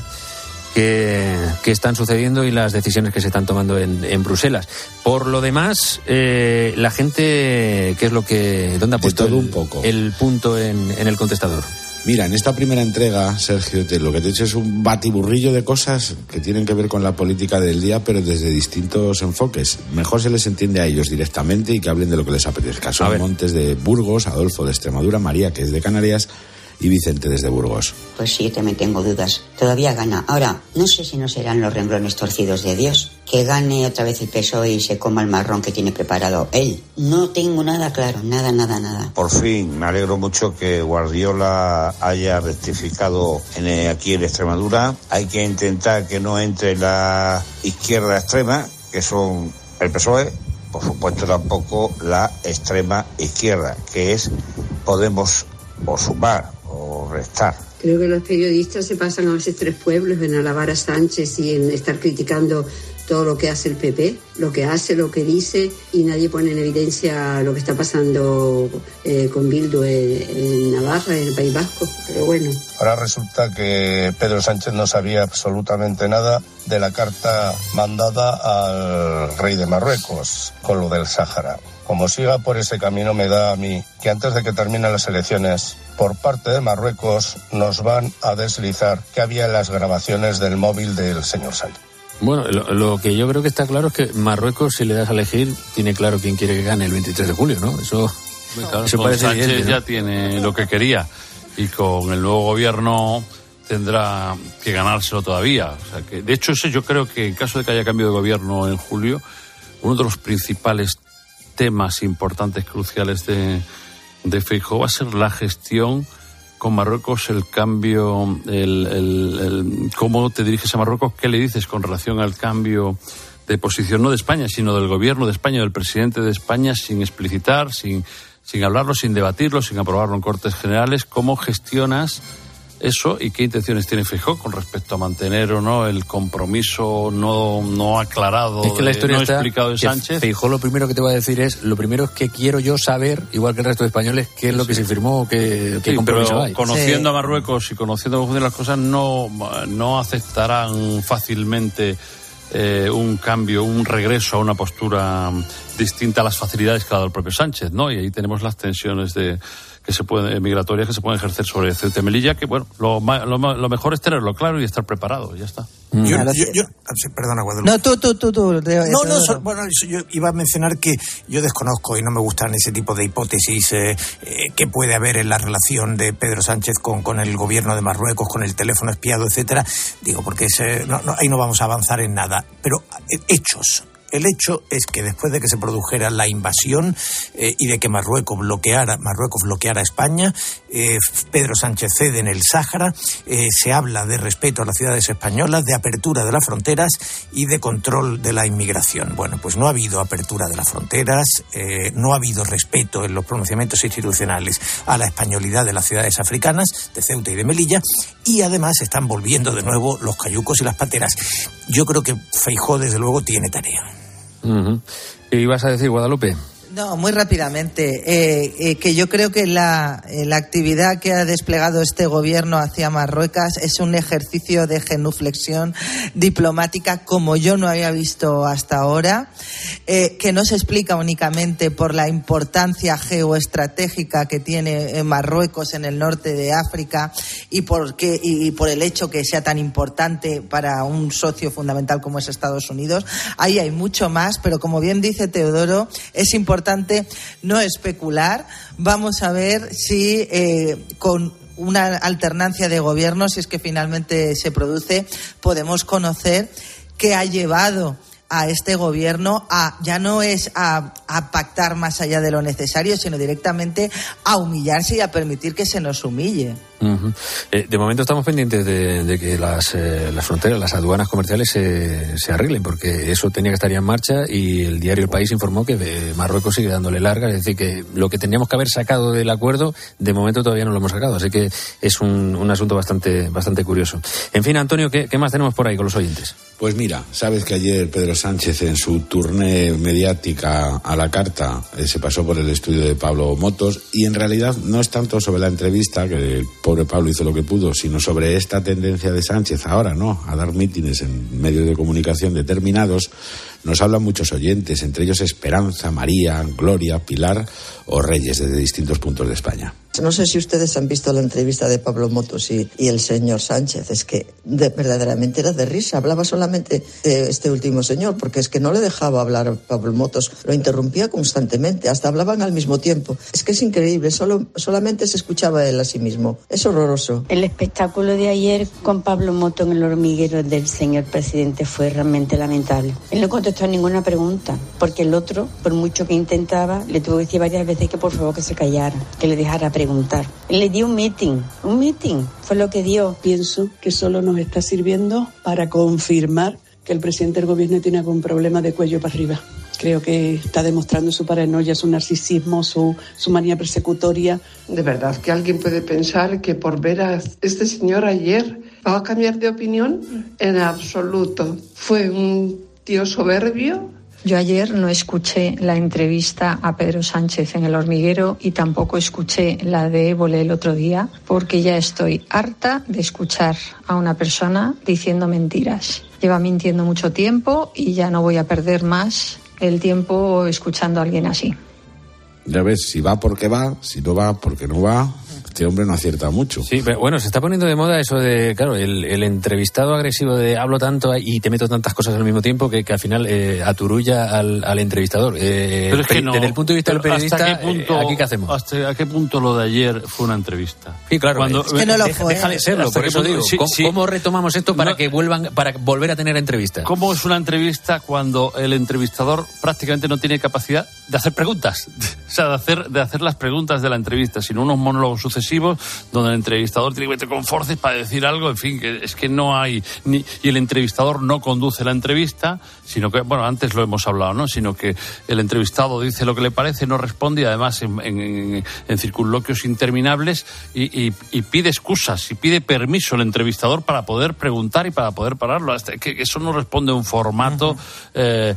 Que, que están sucediendo y las decisiones que se están tomando en, en Bruselas. Por lo demás, eh, la gente, ¿qué es lo que, dónde ha puesto todo el, un poco. el punto en, en el contestador? Mira, en esta primera entrega, Sergio, te, lo que te he hecho es un batiburrillo de cosas que tienen que ver con la política del día, pero desde distintos enfoques. Mejor se les entiende a ellos directamente y que hablen de lo que les apetezca. Son Montes de Burgos, Adolfo de Extremadura, María, que es de Canarias, y Vicente desde Burgos. Pues sí, yo también tengo dudas. Todavía gana. Ahora, no sé si no serán los renglones torcidos de Dios. Que gane otra vez el P S O E y se coma el marrón que tiene preparado él. No tengo nada claro, nada, nada, nada. Por fin, me alegro mucho que Guardiola haya rectificado en, aquí en Extremadura. Hay que intentar que no entre la izquierda extrema, que son el P S O E, por supuesto tampoco la extrema izquierda, que es Podemos o Sumar o restar. Creo que los periodistas se pasan a veces tres pueblos en alabar a Sánchez y en estar criticando todo lo que hace el P P, lo que hace, lo que dice, y nadie pone en evidencia lo que está pasando eh, con Bildu en, en Navarra, en el País Vasco, pero bueno. Ahora resulta que Pedro Sánchez no sabía absolutamente nada de la carta mandada al rey de Marruecos con lo del Sáhara. Como siga por ese camino, me da a mí que antes de que terminen las elecciones, por parte de Marruecos nos van a deslizar que había en las grabaciones del móvil del señor Sánchez. Bueno, lo, lo que yo creo que está claro es que Marruecos, si le das a elegir, tiene claro quién quiere que gane el veintitrés de julio, ¿no? Eso, claro, eso con parece Sánchez evidente, ¿no? Ya tiene lo que quería y con el nuevo gobierno tendrá que ganárselo todavía. O sea que, de hecho, ese yo creo que en caso de que haya cambio de gobierno en julio, uno de los principales temas importantes, cruciales de, de Feijóo va a ser la gestión con Marruecos, el cambio, el, el, el cómo te diriges a Marruecos, qué le dices con relación al cambio de posición, no de España, sino del gobierno de España, del presidente de España, sin explicitar, sin, sin hablarlo, sin debatirlo, sin aprobarlo en Cortes Generales. ¿Cómo gestionas eso y qué intenciones tiene Feijóo con respecto a mantener o no el compromiso no, no aclarado, es que la historia no está explicado de Sánchez? Feijóo lo primero que te va a decir es, lo primero es que quiero yo saber, igual que el resto de españoles, qué es lo que se firmó, qué, qué sí, compromiso pero hay. Conociendo sí. a Marruecos y conociendo cómo funcionan las cosas, no, no aceptarán fácilmente eh, un cambio, un regreso a una postura distinta a las facilidades que ha dado el propio Sánchez, ¿no? Y ahí tenemos las tensiones de que se pueden, migratorias que se pueden ejercer sobre Ceuta y Melilla, que bueno, lo, lo, lo mejor es tenerlo claro y estar preparado, ya está. Yo, yo, yo, perdona, Guadalupe. No, tú, tú, tú, tú. Te, no, te no, so, bueno, yo iba a mencionar que yo desconozco y no me gustan ese tipo de hipótesis eh, eh, que puede haber en la relación de Pedro Sánchez con, con el gobierno de Marruecos, con el teléfono espiado, etcétera. Digo, porque ese, no, no, ahí no vamos a avanzar en nada. Pero eh, hechos. El hecho es que después de que se produjera la invasión eh, y de que Marruecos bloqueara, Marruecos bloqueara a España, eh, Pedro Sánchez cede en el Sáhara, eh, se habla de respeto a las ciudades españolas, de apertura de las fronteras y de control de la inmigración. Bueno, pues no ha habido apertura de las fronteras, eh, no ha habido respeto en los pronunciamientos institucionales a la españolidad de las ciudades africanas, de Ceuta y de Melilla, y además están volviendo de nuevo los cayucos y las pateras. Yo creo que Feijóo, desde luego, tiene tarea. Uh-huh. ¿Y vas a decir, Guadalupe? No, muy rápidamente, eh, eh, que yo creo que la, eh, la actividad que ha desplegado este gobierno hacia Marruecos es un ejercicio de genuflexión diplomática como yo no había visto hasta ahora, eh, que no se explica únicamente por la importancia geoestratégica que tiene Marruecos en el norte de África y por, qué, y, y por el hecho que sea tan importante para un socio fundamental como es Estados Unidos. Ahí hay mucho más, pero como bien dice Teodoro, es importante no especular. Vamos a ver si eh, con una alternancia de gobierno, si es que finalmente se produce, podemos conocer qué ha llevado a este gobierno a, ya no es a, a pactar más allá de lo necesario, sino directamente a humillarse y a permitir que se nos humille. Uh-huh. Eh, de momento estamos pendientes de, de que las, eh, las fronteras, las aduanas comerciales se, se arreglen, porque eso tenía que estar ya en marcha y el diario El País informó que eh, Marruecos sigue dándole largas, es decir, que lo que teníamos que haber sacado del acuerdo, de momento todavía no lo hemos sacado, así que es un, un asunto bastante, bastante curioso. En fin, Antonio, ¿qué, ¿qué más tenemos por ahí con los oyentes? Pues mira, sabes que ayer Pedro Sánchez en su tournée mediática a la carta eh, se pasó por el estudio de Pablo Motos y en realidad no es tanto sobre la entrevista, que el pobre Pablo hizo lo que pudo, sino sobre esta tendencia de Sánchez ahora, ¿no?, a dar mítines en medios de comunicación determinados. Nos hablan muchos oyentes, entre ellos Esperanza, María, Gloria, Pilar o Reyes, desde distintos puntos de España. No sé si ustedes han visto la entrevista de Pablo Motos y, y el señor Sánchez. Es que de, verdaderamente era de risa. Hablaba solamente de este último señor, porque es que no le dejaba hablar a Pablo Motos. Lo interrumpía constantemente. Hasta hablaban al mismo tiempo. Es que es increíble. Solo, solamente se escuchaba él a sí mismo. Es horroroso. El espectáculo de ayer con Pablo Motos en el hormiguero del señor presidente fue realmente lamentable. Él no contestó a ninguna pregunta, porque el otro, por mucho que intentaba, le tuvo que decir varias veces que por favor que se callara, que le dejara preguntar. Le dio un meeting, un meeting, fue lo que dio. Pienso que solo nos está sirviendo para confirmar que el presidente del gobierno tiene algún problema de cuello para arriba. Creo que está demostrando su paranoia, su narcisismo, su, su manía persecutoria. De verdad que alguien puede pensar que por ver a este señor ayer va a cambiar de opinión. En absoluto. Fue un tío soberbio. Yo ayer no escuché la entrevista a Pedro Sánchez en El Hormiguero y tampoco escuché la de Évole el otro día, porque ya estoy harta de escuchar a una persona diciendo mentiras. Lleva mintiendo mucho tiempo y ya no voy a perder más el tiempo escuchando a alguien así. Ya ves, si va porque va, si no va porque no va. Este hombre no acierta mucho. Sí, pero bueno, se está poniendo de moda eso de, claro, el, el entrevistado agresivo de hablo tanto y te meto tantas cosas al mismo tiempo que, que al final eh, aturulla al, al entrevistador. Eh, pero es que no, desde el punto de vista del periodista, ¿hasta qué punto, eh, ¿aquí qué hacemos? ¿Hasta qué punto lo de ayer fue una entrevista? Sí, claro. Cuando, es que no lo fue. Deja de serlo, por eso digo. Sí, ¿Cómo, sí. ¿Cómo retomamos esto para no, que vuelvan, para volver a tener entrevistas? ¿Cómo es una entrevista cuando el entrevistador prácticamente no tiene capacidad de hacer preguntas? O sea, de hacer, de hacer las preguntas de la entrevista, sino unos monólogos sucesivos donde el entrevistador tiene que meter con forces para decir algo, en fin, que es que no hay ni, y el entrevistador no conduce la entrevista, sino que, bueno, antes lo hemos hablado, ¿no? Sino que el entrevistado dice lo que le parece, no responde y además en, en, en circunloquios interminables y, y, y pide excusas y pide permiso el entrevistador para poder preguntar y para poder pararlo. Hasta que eso no responde a un formato uh-huh. eh,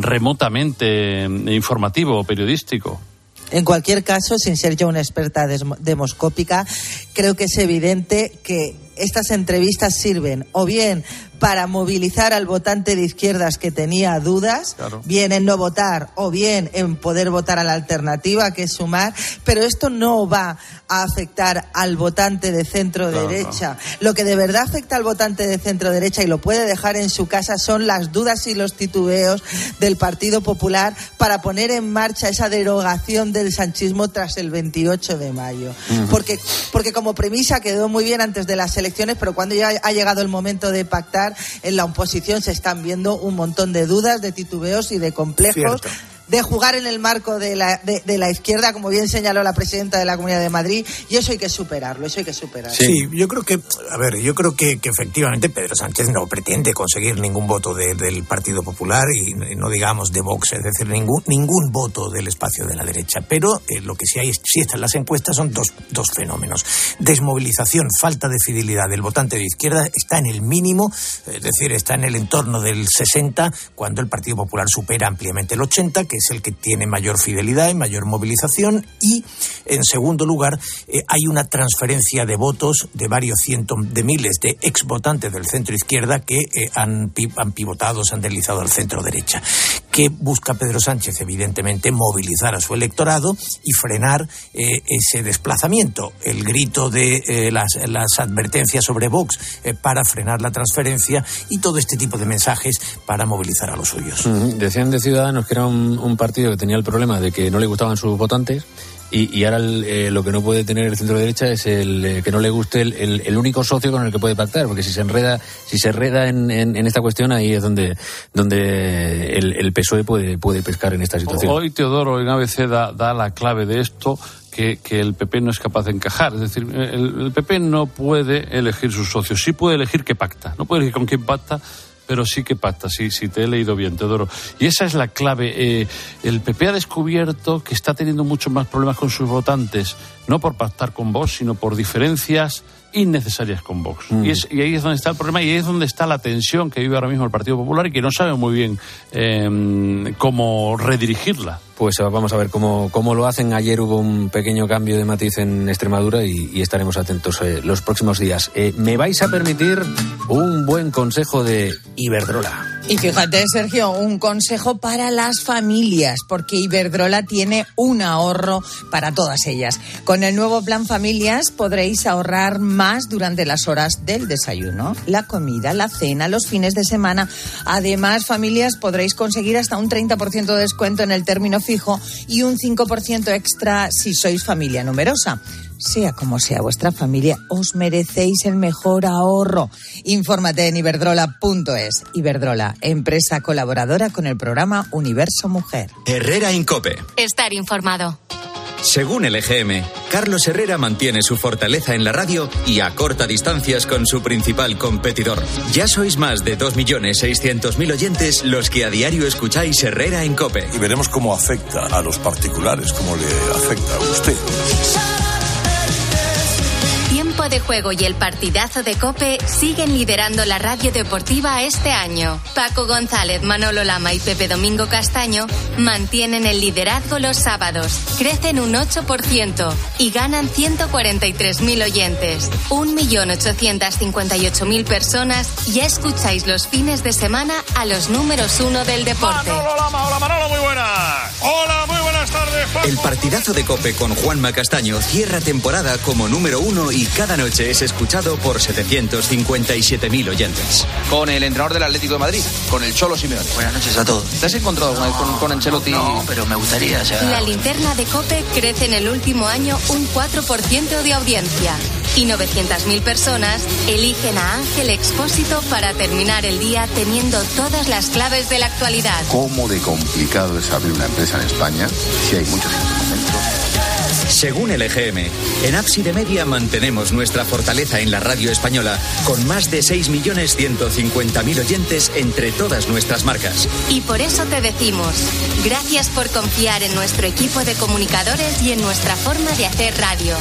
remotamente informativo o periodístico. En cualquier caso, sin ser yo una experta demoscópica, creo que es evidente que estas entrevistas sirven o bien para movilizar al votante de izquierdas que tenía dudas, claro. bien en no votar o bien en poder votar a la alternativa, que es Sumar, pero esto no va a afectar al votante de centro-derecha. Claro, no. Lo que de verdad afecta al votante de centro-derecha y lo puede dejar en su casa son las dudas y los titubeos del Partido Popular para poner en marcha esa derogación del sanchismo tras el veintiocho de mayo. Uh-huh. Porque, porque como premisa quedó muy bien antes de las elecciones, pero cuando ya ha llegado el momento de pactar, en la oposición se están viendo un montón de dudas, de titubeos y de complejos. Cierto. De jugar en el marco de la, de, de la izquierda, como bien señaló la presidenta de la Comunidad de Madrid, y eso hay que superarlo, eso hay que superarlo. Sí, sí yo creo que, a ver, yo creo que, que efectivamente Pedro Sánchez no pretende conseguir ningún voto de, del Partido Popular y no digamos de Vox, es decir, ningún ningún voto del espacio de la derecha, pero eh, lo que sí hay, sí están las encuestas son dos, dos fenómenos. Desmovilización, falta de fidelidad del votante de izquierda está en el mínimo, es decir, está en el entorno del sesenta, cuando el Partido Popular supera ampliamente el ochenta, que es el que tiene mayor fidelidad y mayor movilización, y en segundo lugar eh, hay una transferencia de votos de varios cientos de miles de exvotantes del centro izquierda que eh, han, han pivotado, se han deslizado al centro derecha. ¿Qué busca Pedro Sánchez? Evidentemente movilizar a su electorado y frenar eh, ese desplazamiento. El grito de eh, las, las advertencias sobre Vox eh, para frenar la transferencia y todo este tipo de mensajes para movilizar a los suyos. Uh-huh. Decían de Ciudadanos que era un, un partido que tenía el problema de que no le gustaban sus votantes y, y ahora el, eh, lo que no puede tener el centro derecha es el eh, que no le guste el, el, el único socio con el que puede pactar, porque si se enreda si se enreda en, en, en esta cuestión, ahí es donde donde el, el P S O E puede, puede pescar en esta situación. Hoy Teodoro en A B C da, da la clave de esto, que, que el P P no es capaz de encajar. Es decir, el, el P P no puede elegir sus socios, sí puede elegir qué pacta, no puede elegir con quién pacta, pero sí que pacta, sí, sí, te he leído bien, Teodoro. Y esa es la clave. Eh, el P P ha descubierto que está teniendo muchos más problemas con sus votantes, no por pactar con Vox, sino por diferencias innecesarias con Vox. Mm. Y, es, y ahí es donde está el problema, y ahí es donde está la tensión que vive ahora mismo el Partido Popular y que no sabe muy bien eh, cómo redirigirla. Pues vamos a ver cómo, cómo lo hacen. Ayer hubo un pequeño cambio de matiz en Extremadura y, y estaremos atentos eh, los próximos días. Eh, me vais a permitir un buen consejo de Iberdrola. Y fíjate, Sergio, un consejo para las familias, porque Iberdrola tiene un ahorro para todas ellas. Con el nuevo Plan Familias podréis ahorrar más durante las horas del desayuno, la comida, la cena, los fines de semana. Además, familias, podréis conseguir hasta un treinta por ciento de descuento en el término fijo y un cinco por ciento extra si sois familia numerosa. Sea como sea vuestra familia, os merecéis el mejor ahorro. Infórmate en iberdrola punto es. Iberdrola, empresa colaboradora con el programa Universo Mujer. Herrera Incope. Estar informado. Según el E G M, Carlos Herrera mantiene su fortaleza en la radio y acorta distancias con su principal competidor. Ya sois más de dos millones seiscientos mil oyentes los que a diario escucháis Herrera en COPE. Y veremos cómo afecta a los particulares, cómo le afecta a usted. Tiempo de Juego y el partidazo de COPE siguen liderando la radio deportiva este año. Paco González, Manolo Lama y Pepe Domingo Castaño mantienen el liderazgo los sábados, crecen un ocho por ciento y ganan ciento cuarenta y tres mil oyentes. un millón ochocientos cincuenta y ocho mil personas ya escucháis los fines de semana a los números uno del deporte. Manolo Lama, hola Manolo, muy buenas. Hola, muy buenas tardes, Paco. El partidazo de COPE con Juanma Castaño cierra temporada como número uno y cada noche es escuchado por setecientos cincuenta y siete mil oyentes. Con el entrenador del Atlético de Madrid, con el Cholo Simeone. Buenas noches a todos. ¿Te has encontrado con, con, con Ancelotti? No, pero me gustaría ya. La linterna de COPE crece en el último año un cuatro por ciento de audiencia y novecientas mil personas eligen a Ángel Expósito para terminar el día teniendo todas las claves de la actualidad. ¿Cómo de complicado es abrir una empresa en España si hay muchos instrumentos? Según el E G M, en Ábside Media mantenemos nuestra fortaleza en la radio española con más de seis millones ciento cincuenta mil oyentes entre todas nuestras marcas. Y por eso te decimos, gracias por confiar en nuestro equipo de comunicadores y en nuestra forma de hacer radio.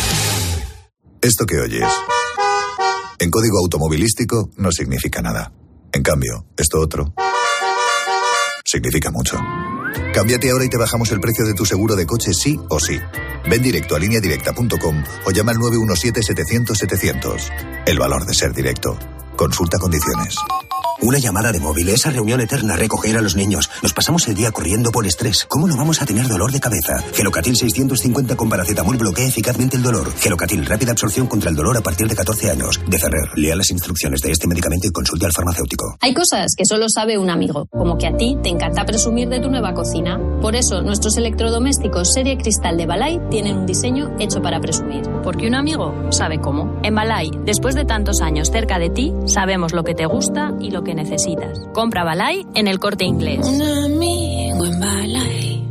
Esto que oyes, en código automovilístico no significa nada. En cambio, esto otro significa mucho. Cámbiate ahora y te bajamos el precio de tu seguro de coche sí o sí. Ven directo a línea directa punto com o llama al nueve uno siete setecientos setecientos. El valor de ser directo. Consulta condiciones. Una llamada de móvil, esa reunión eterna, recoger a los niños. Nos pasamos el día corriendo por estrés. ¿Cómo no vamos a tener dolor de cabeza? Gelocatil seiscientos cincuenta con paracetamol bloquea eficazmente el dolor. Gelocatil, rápida absorción contra el dolor a partir de catorce años. De Ferrer, lea las instrucciones de este medicamento y consulte al farmacéutico. Hay cosas que solo sabe un amigo, como que a ti te encanta presumir de tu nueva cocina. Por eso, nuestros electrodomésticos serie Cristal de Balay tienen un diseño hecho para presumir. Porque un amigo sabe cómo. En Balay, después de tantos años cerca de ti, sabemos lo que te gusta y lo que necesitas. Compra Balay en El Corte Inglés. Un amigo en Balay.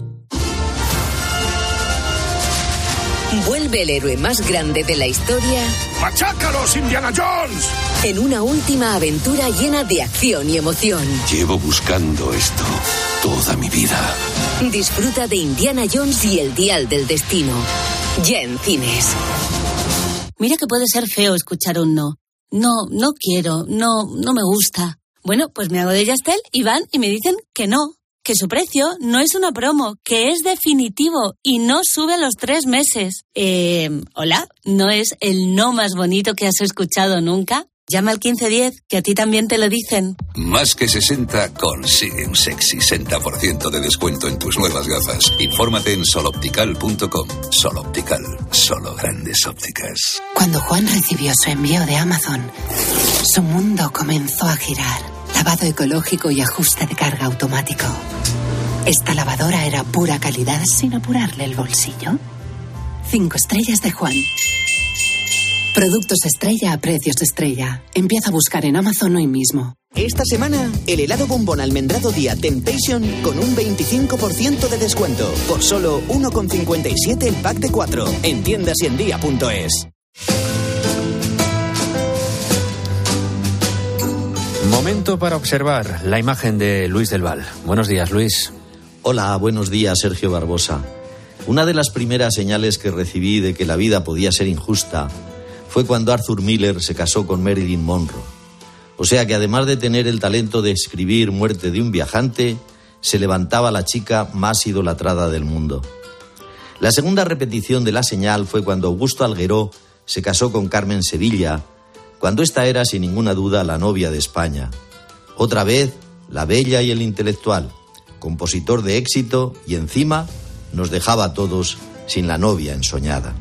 Vuelve el héroe más grande de la historia. ¡Machácalos, Indiana Jones! En una última aventura llena de acción y emoción. Llevo buscando esto toda mi vida. Disfruta de Indiana Jones y el Dial del Destino. Ya en cines. Mira que puede ser feo escuchar un no. No, no quiero, no, no me gusta. Bueno, pues me hago de Yastel y van y me dicen que no, que su precio no es una promo, que es definitivo y no sube a los tres meses. Eh, hola, ¿no es el no más bonito que has escuchado nunca? Llama al quince diez, que a ti también te lo dicen. Más que sesenta, consigue un sexy sesenta por ciento de descuento en tus nuevas gafas. Infórmate en soloptical punto com. Soloptical, solo grandes ópticas. Cuando Juan recibió su envío de Amazon, su mundo comenzó a girar. Lavado ecológico y ajuste de carga automático. Esta lavadora era pura calidad sin apurarle el bolsillo. Cinco estrellas de Juan. Productos estrella a precios de estrella. Empieza a buscar en Amazon hoy mismo. Esta semana, el helado bombón almendrado Día Temptation con un veinticinco por ciento de descuento. Por solo uno con cincuenta y siete el pack de cuatro. En tiendas y en día punto es. Momento para observar la imagen de Luis del Val. Buenos días, Luis. Hola, buenos días, Sergio Barbosa. Una de las primeras señales que recibí de que la vida podía ser injusta fue cuando Arthur Miller se casó con Marilyn Monroe. O sea que además de tener el talento de escribir Muerte de un viajante, se levantaba la chica más idolatrada del mundo. La segunda repetición de la señal fue cuando Augusto Algueró se casó con Carmen Sevilla, cuando esta era sin ninguna duda la novia de España. Otra vez, la bella y el intelectual, compositor de éxito y encima nos dejaba a todos sin la novia ensoñada.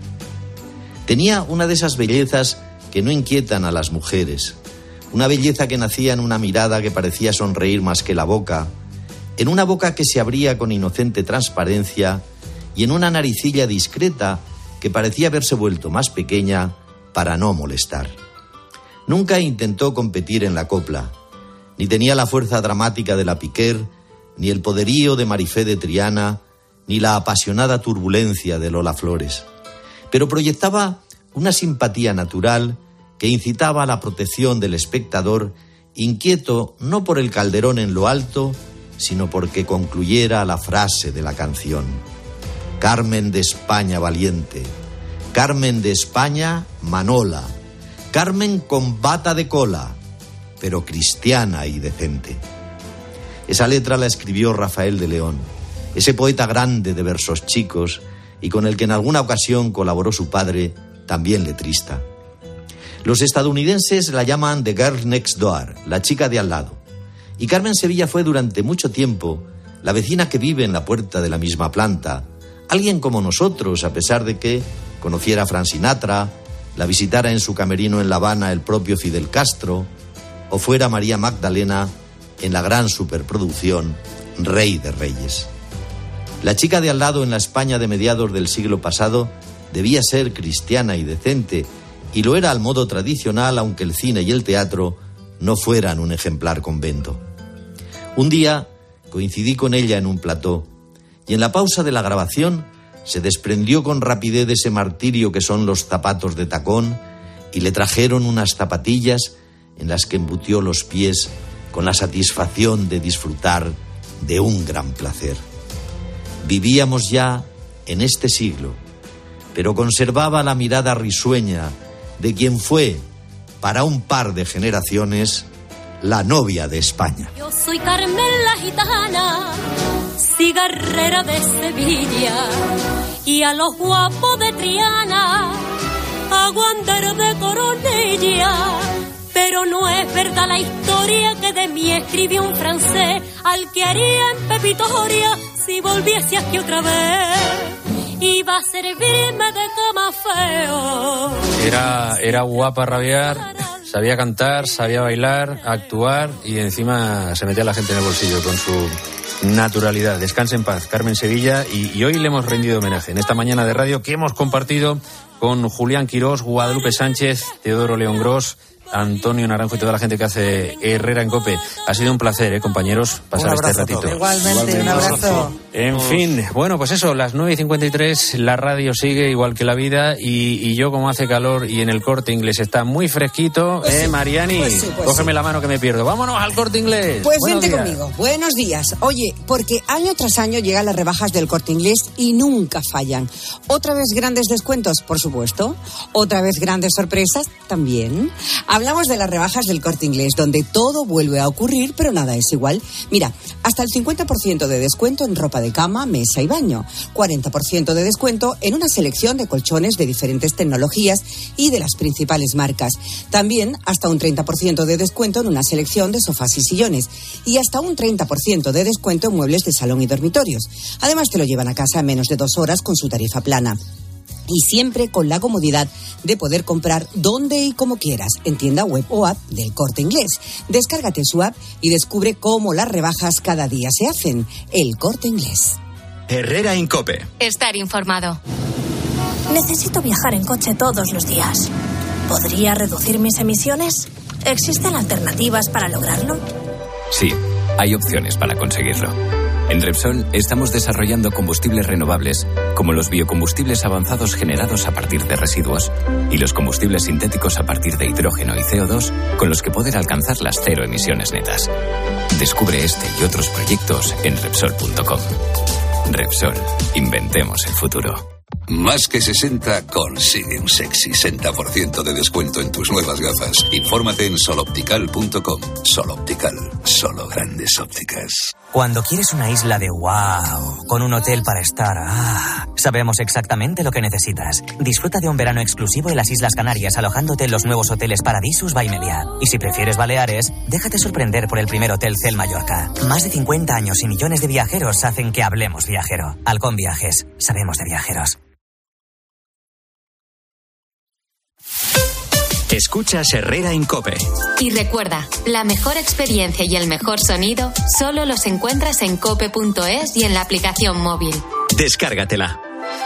Tenía una de esas bellezas que no inquietan a las mujeres, una belleza que nacía en una mirada que parecía sonreír más que la boca, en una boca que se abría con inocente transparencia y en una naricilla discreta que parecía haberse vuelto más pequeña para no molestar. Nunca intentó competir en la copla, ni tenía la fuerza dramática de la Piquer, ni el poderío de Marifé de Triana, ni la apasionada turbulencia de Lola Flores. Pero proyectaba una simpatía natural que incitaba a la protección del espectador, inquieto no por el calderón en lo alto, sino porque concluyera la frase de la canción. Carmen de España valiente, Carmen de España Manola, Carmen con bata de cola, pero cristiana y decente. Esa letra la escribió Rafael de León, ese poeta grande de versos chicos y con el que en alguna ocasión colaboró su padre, también letrista. Los estadounidenses la llaman The Girl Next Door, la chica de al lado. Y Carmen Sevilla fue durante mucho tiempo la vecina que vive en la puerta de la misma planta, alguien como nosotros, a pesar de que conociera a Frank Sinatra, la visitara en su camerino en La Habana el propio Fidel Castro, o fuera María Magdalena en la gran superproducción Rey de Reyes. La chica de al lado en la España de mediados del siglo pasado debía ser cristiana y decente, y lo era al modo tradicional, aunque el cine y el teatro no fueran un ejemplar convento. Un día coincidí con ella en un plató, y en la pausa de la grabación se desprendió con rapidez de ese martirio que son los zapatos de tacón, y le trajeron unas zapatillas en las que embutió los pies con la satisfacción de disfrutar de un gran placer. Vivíamos ya en este siglo, pero conservaba la mirada risueña de quien fue, para un par de generaciones, la novia de España. Yo soy Carmen la gitana, cigarrera de Sevilla, y a los guapos de Triana, aguantero de Coronilla. Pero no es verdad la historia que de mí escribió un francés, al que haría en Pepitoria si volviese aquí otra vez. Iba a servirme de cama feo. Era, era guapa a rabiar, sabía cantar, sabía bailar, actuar y encima se metía a la gente en el bolsillo con su naturalidad. Descanse en paz, Carmen Sevilla, y, y hoy le hemos rendido homenaje en esta mañana de radio que hemos compartido con Julián Quirós, Guadalupe Sánchez, Teodoro León Gros, Antonio Naranjo y toda la gente que hace Herrera en COPE. Ha sido un placer, ¿eh, compañeros, pasar este ratito. Igualmente, Igualmente, un abrazo. En fin, bueno, pues eso, las nueve y cincuenta y tres, la radio sigue igual que la vida y, y yo, como hace calor y en el Corte Inglés está muy fresquito, pues ¿eh, sí, Mariani? Pues sí, pues Cógeme sí. la mano que me pierdo. Vámonos al Corte Inglés. Pues Buenos vente días. conmigo. Buenos días. Oye, porque año tras año llegan las rebajas del Corte Inglés y nunca fallan. Otra vez grandes descuentos, por supuesto. Otra vez grandes sorpresas, también. Hablamos de las rebajas del Corte Inglés, donde todo vuelve a ocurrir, pero nada es igual. Mira, hasta el cincuenta por ciento de descuento en ropa de cama, mesa y baño. cuarenta por ciento de descuento en una selección de colchones de diferentes tecnologías y de las principales marcas. También hasta un treinta por ciento de descuento en una selección de sofás y sillones. Y hasta un treinta por ciento de descuento en muebles de salón y dormitorios. Además, te lo llevan a casa en menos de dos horas con su tarifa plana. Y siempre con la comodidad de poder comprar donde y como quieras, en tienda web o app del Corte Inglés. Descárgate su app y descubre cómo las rebajas cada día se hacen. El Corte Inglés. Herrera en COPE. Estar informado. Necesito viajar en coche todos los días. ¿Podría reducir mis emisiones? ¿Existen alternativas para lograrlo? Sí, hay opciones para conseguirlo. En Repsol estamos desarrollando combustibles renovables, como los biocombustibles avanzados generados a partir de residuos y los combustibles sintéticos a partir de hidrógeno y C O dos, con los que poder alcanzar las cero emisiones netas. Descubre este y otros proyectos en Repsol punto com. Repsol, inventemos el futuro. Más que sesenta consigue un sexy sesenta por ciento de descuento en tus nuevas gafas. Infórmate en sol optical punto com. Sol Optical, solo grandes ópticas. Cuando quieres una isla de wow, con un hotel para estar, ah, sabemos exactamente lo que necesitas. Disfruta de un verano exclusivo en las Islas Canarias alojándote en los nuevos hoteles Paradisus by Meliá. Y si prefieres Baleares, déjate sorprender por el primer Hotel Cel Mallorca. Más de cincuenta años y millones de viajeros hacen que hablemos viajero. Halcón Viajes, sabemos de viajeros. Escuchas Herrera en COPE. Y recuerda, la mejor experiencia y el mejor sonido solo los encuentras en cope punto es y en la aplicación móvil. Descárgatela.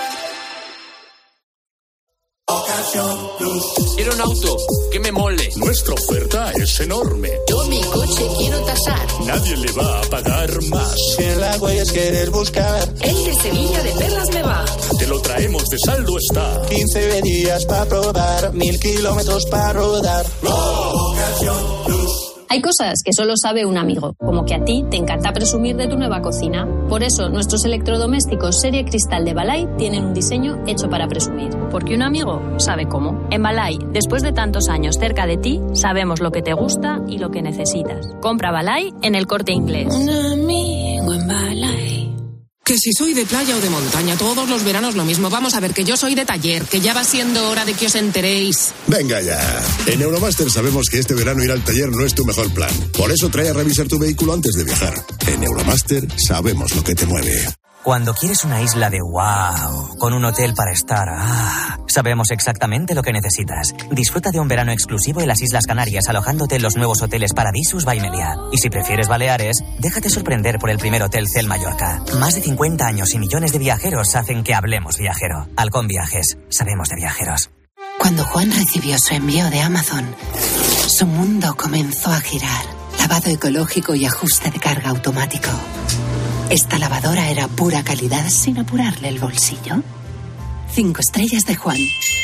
Quiero un auto que me mole. Nuestra oferta es enorme. Yo mi coche quiero tasar. Nadie le va a pagar más. En la huellas querer buscar. El de Sevilla de Perlas me va. Te lo traemos de saldo está. quince días para probar, mil kilómetros para rodar. Ocasión Plus. Hay cosas que solo sabe un amigo, como que a ti te encanta presumir de tu nueva cocina. Por eso, nuestros electrodomésticos serie Cristal de Balay tienen un diseño hecho para presumir. Porque un amigo sabe cómo. En Balay, después de tantos años cerca de ti, sabemos lo que te gusta y lo que necesitas. Compra Balay en El Corte Inglés. Un amigo en Balay. Que si soy de playa o de montaña, todos los veranos lo mismo. Vamos a ver, que yo soy de taller, que ya va siendo hora de que os enteréis. Venga ya. En Euromaster sabemos que este verano ir al taller no es tu mejor plan. Por eso trae a revisar tu vehículo antes de viajar. En Euromaster sabemos lo que te mueve. Cuando quieres una isla de wow, con un hotel para estar, ah, sabemos exactamente lo que necesitas. Disfruta de un verano exclusivo en las Islas Canarias alojándote en los nuevos hoteles Paradisus by Meliá. Y si prefieres Baleares, déjate sorprender por el primer Hotel Cel Mallorca. Más de cincuenta años y millones de viajeros hacen que hablemos viajero. Halcón Viajes, sabemos de viajeros. Cuando Juan recibió su envío de Amazon, su mundo comenzó a girar. Lavado ecológico y ajuste de carga automático. Esta lavadora era pura calidad sin apurarle el bolsillo. Cinco estrellas de Juan.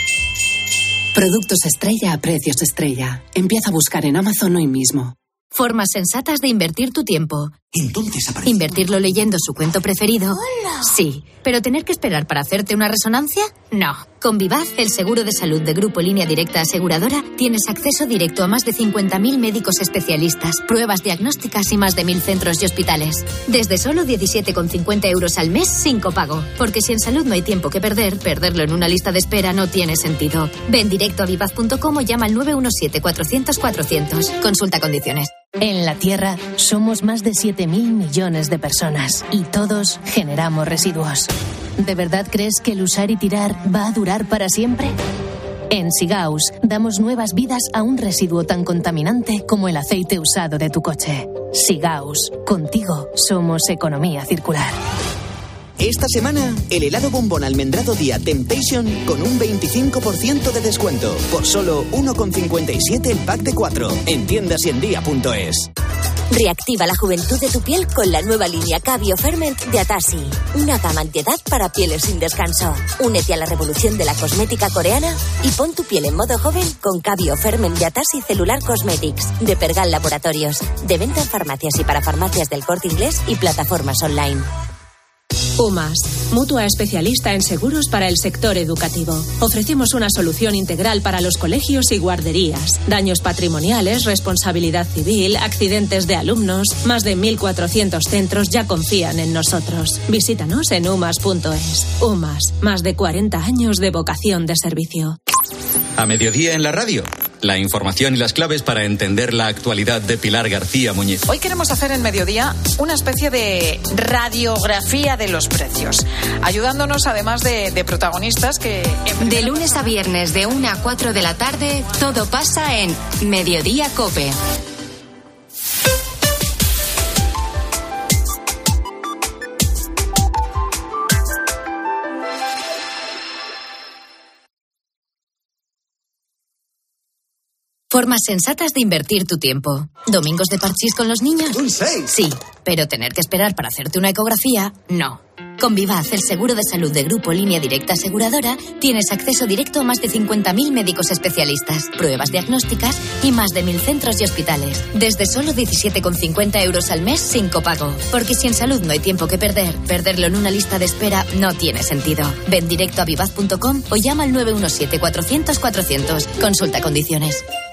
Productos estrella a precios estrella. Empieza a buscar en Amazon hoy mismo. Formas sensatas de invertir tu tiempo. Entonces aparece... ¿Invertirlo leyendo su cuento preferido? ¡Hola! Sí. ¿Pero tener que esperar para hacerte una resonancia? No. Con Vivaz, el seguro de salud de Grupo Línea Directa Aseguradora, tienes acceso directo a más de cincuenta mil médicos especialistas, pruebas diagnósticas y más de mil centros y hospitales. Desde solo diecisiete con cincuenta euros al mes sin copago. Porque si en salud no hay tiempo que perder, perderlo en una lista de espera no tiene sentido. Ven directo a vivaz punto com o llama al nueve uno siete cuatrocientos cuatrocientos. Consulta condiciones. En la Tierra somos más de siete mil millones de personas y todos generamos residuos. ¿De verdad crees que el usar y tirar va a durar para siempre? En Sigaus damos nuevas vidas a un residuo tan contaminante como el aceite usado de tu coche. Sigaus, contigo somos economía circular. Esta semana, el helado bombón almendrado Día Temptation con un veinticinco por ciento de descuento. Por solo uno con cincuenta y siete el pack de cuatro. En tiendas y en día punto es. Reactiva la juventud de tu piel con la nueva línea Cabio Ferment de Atasi. Una gama antiedad para pieles sin descanso. Únete a la revolución de la cosmética coreana y pon tu piel en modo joven con Cabio Ferment de Atasi Cellular Cosmetics de Pergal Laboratorios. De venta en farmacias y para farmacias del Corte Inglés y plataformas online. UMAS, mutua especialista en seguros para el sector educativo. Ofrecemos una solución integral para los colegios y guarderías. Daños patrimoniales, responsabilidad civil, accidentes de alumnos. Más de mil cuatrocientos centros ya confían en nosotros. Visítanos en umas punto es. UMAS, más de cuarenta años de vocación de servicio. A mediodía en la radio. La información y las claves para entender la actualidad de Pilar García Muñiz. Hoy queremos hacer en Mediodía una especie de radiografía de los precios, ayudándonos además de, de protagonistas que... De lunes a viernes de una a cuatro de la tarde, todo pasa en Mediodía COPE. Formas sensatas de invertir tu tiempo. ¿Domingos de parchís con los niños? ¡Un seis! Sí, pero tener que esperar para hacerte una ecografía, no. Con Vivaz, el seguro de salud de Grupo Línea Directa Aseguradora, tienes acceso directo a más de cincuenta mil médicos especialistas, pruebas diagnósticas y más de mil centros y hospitales. Desde solo diecisiete con cincuenta euros al mes sin copago. Porque si en salud no hay tiempo que perder, perderlo en una lista de espera no tiene sentido. Ven directo a vivaz punto com o llama al nueve uno siete cuatrocientos cuatrocientos. Consulta condiciones.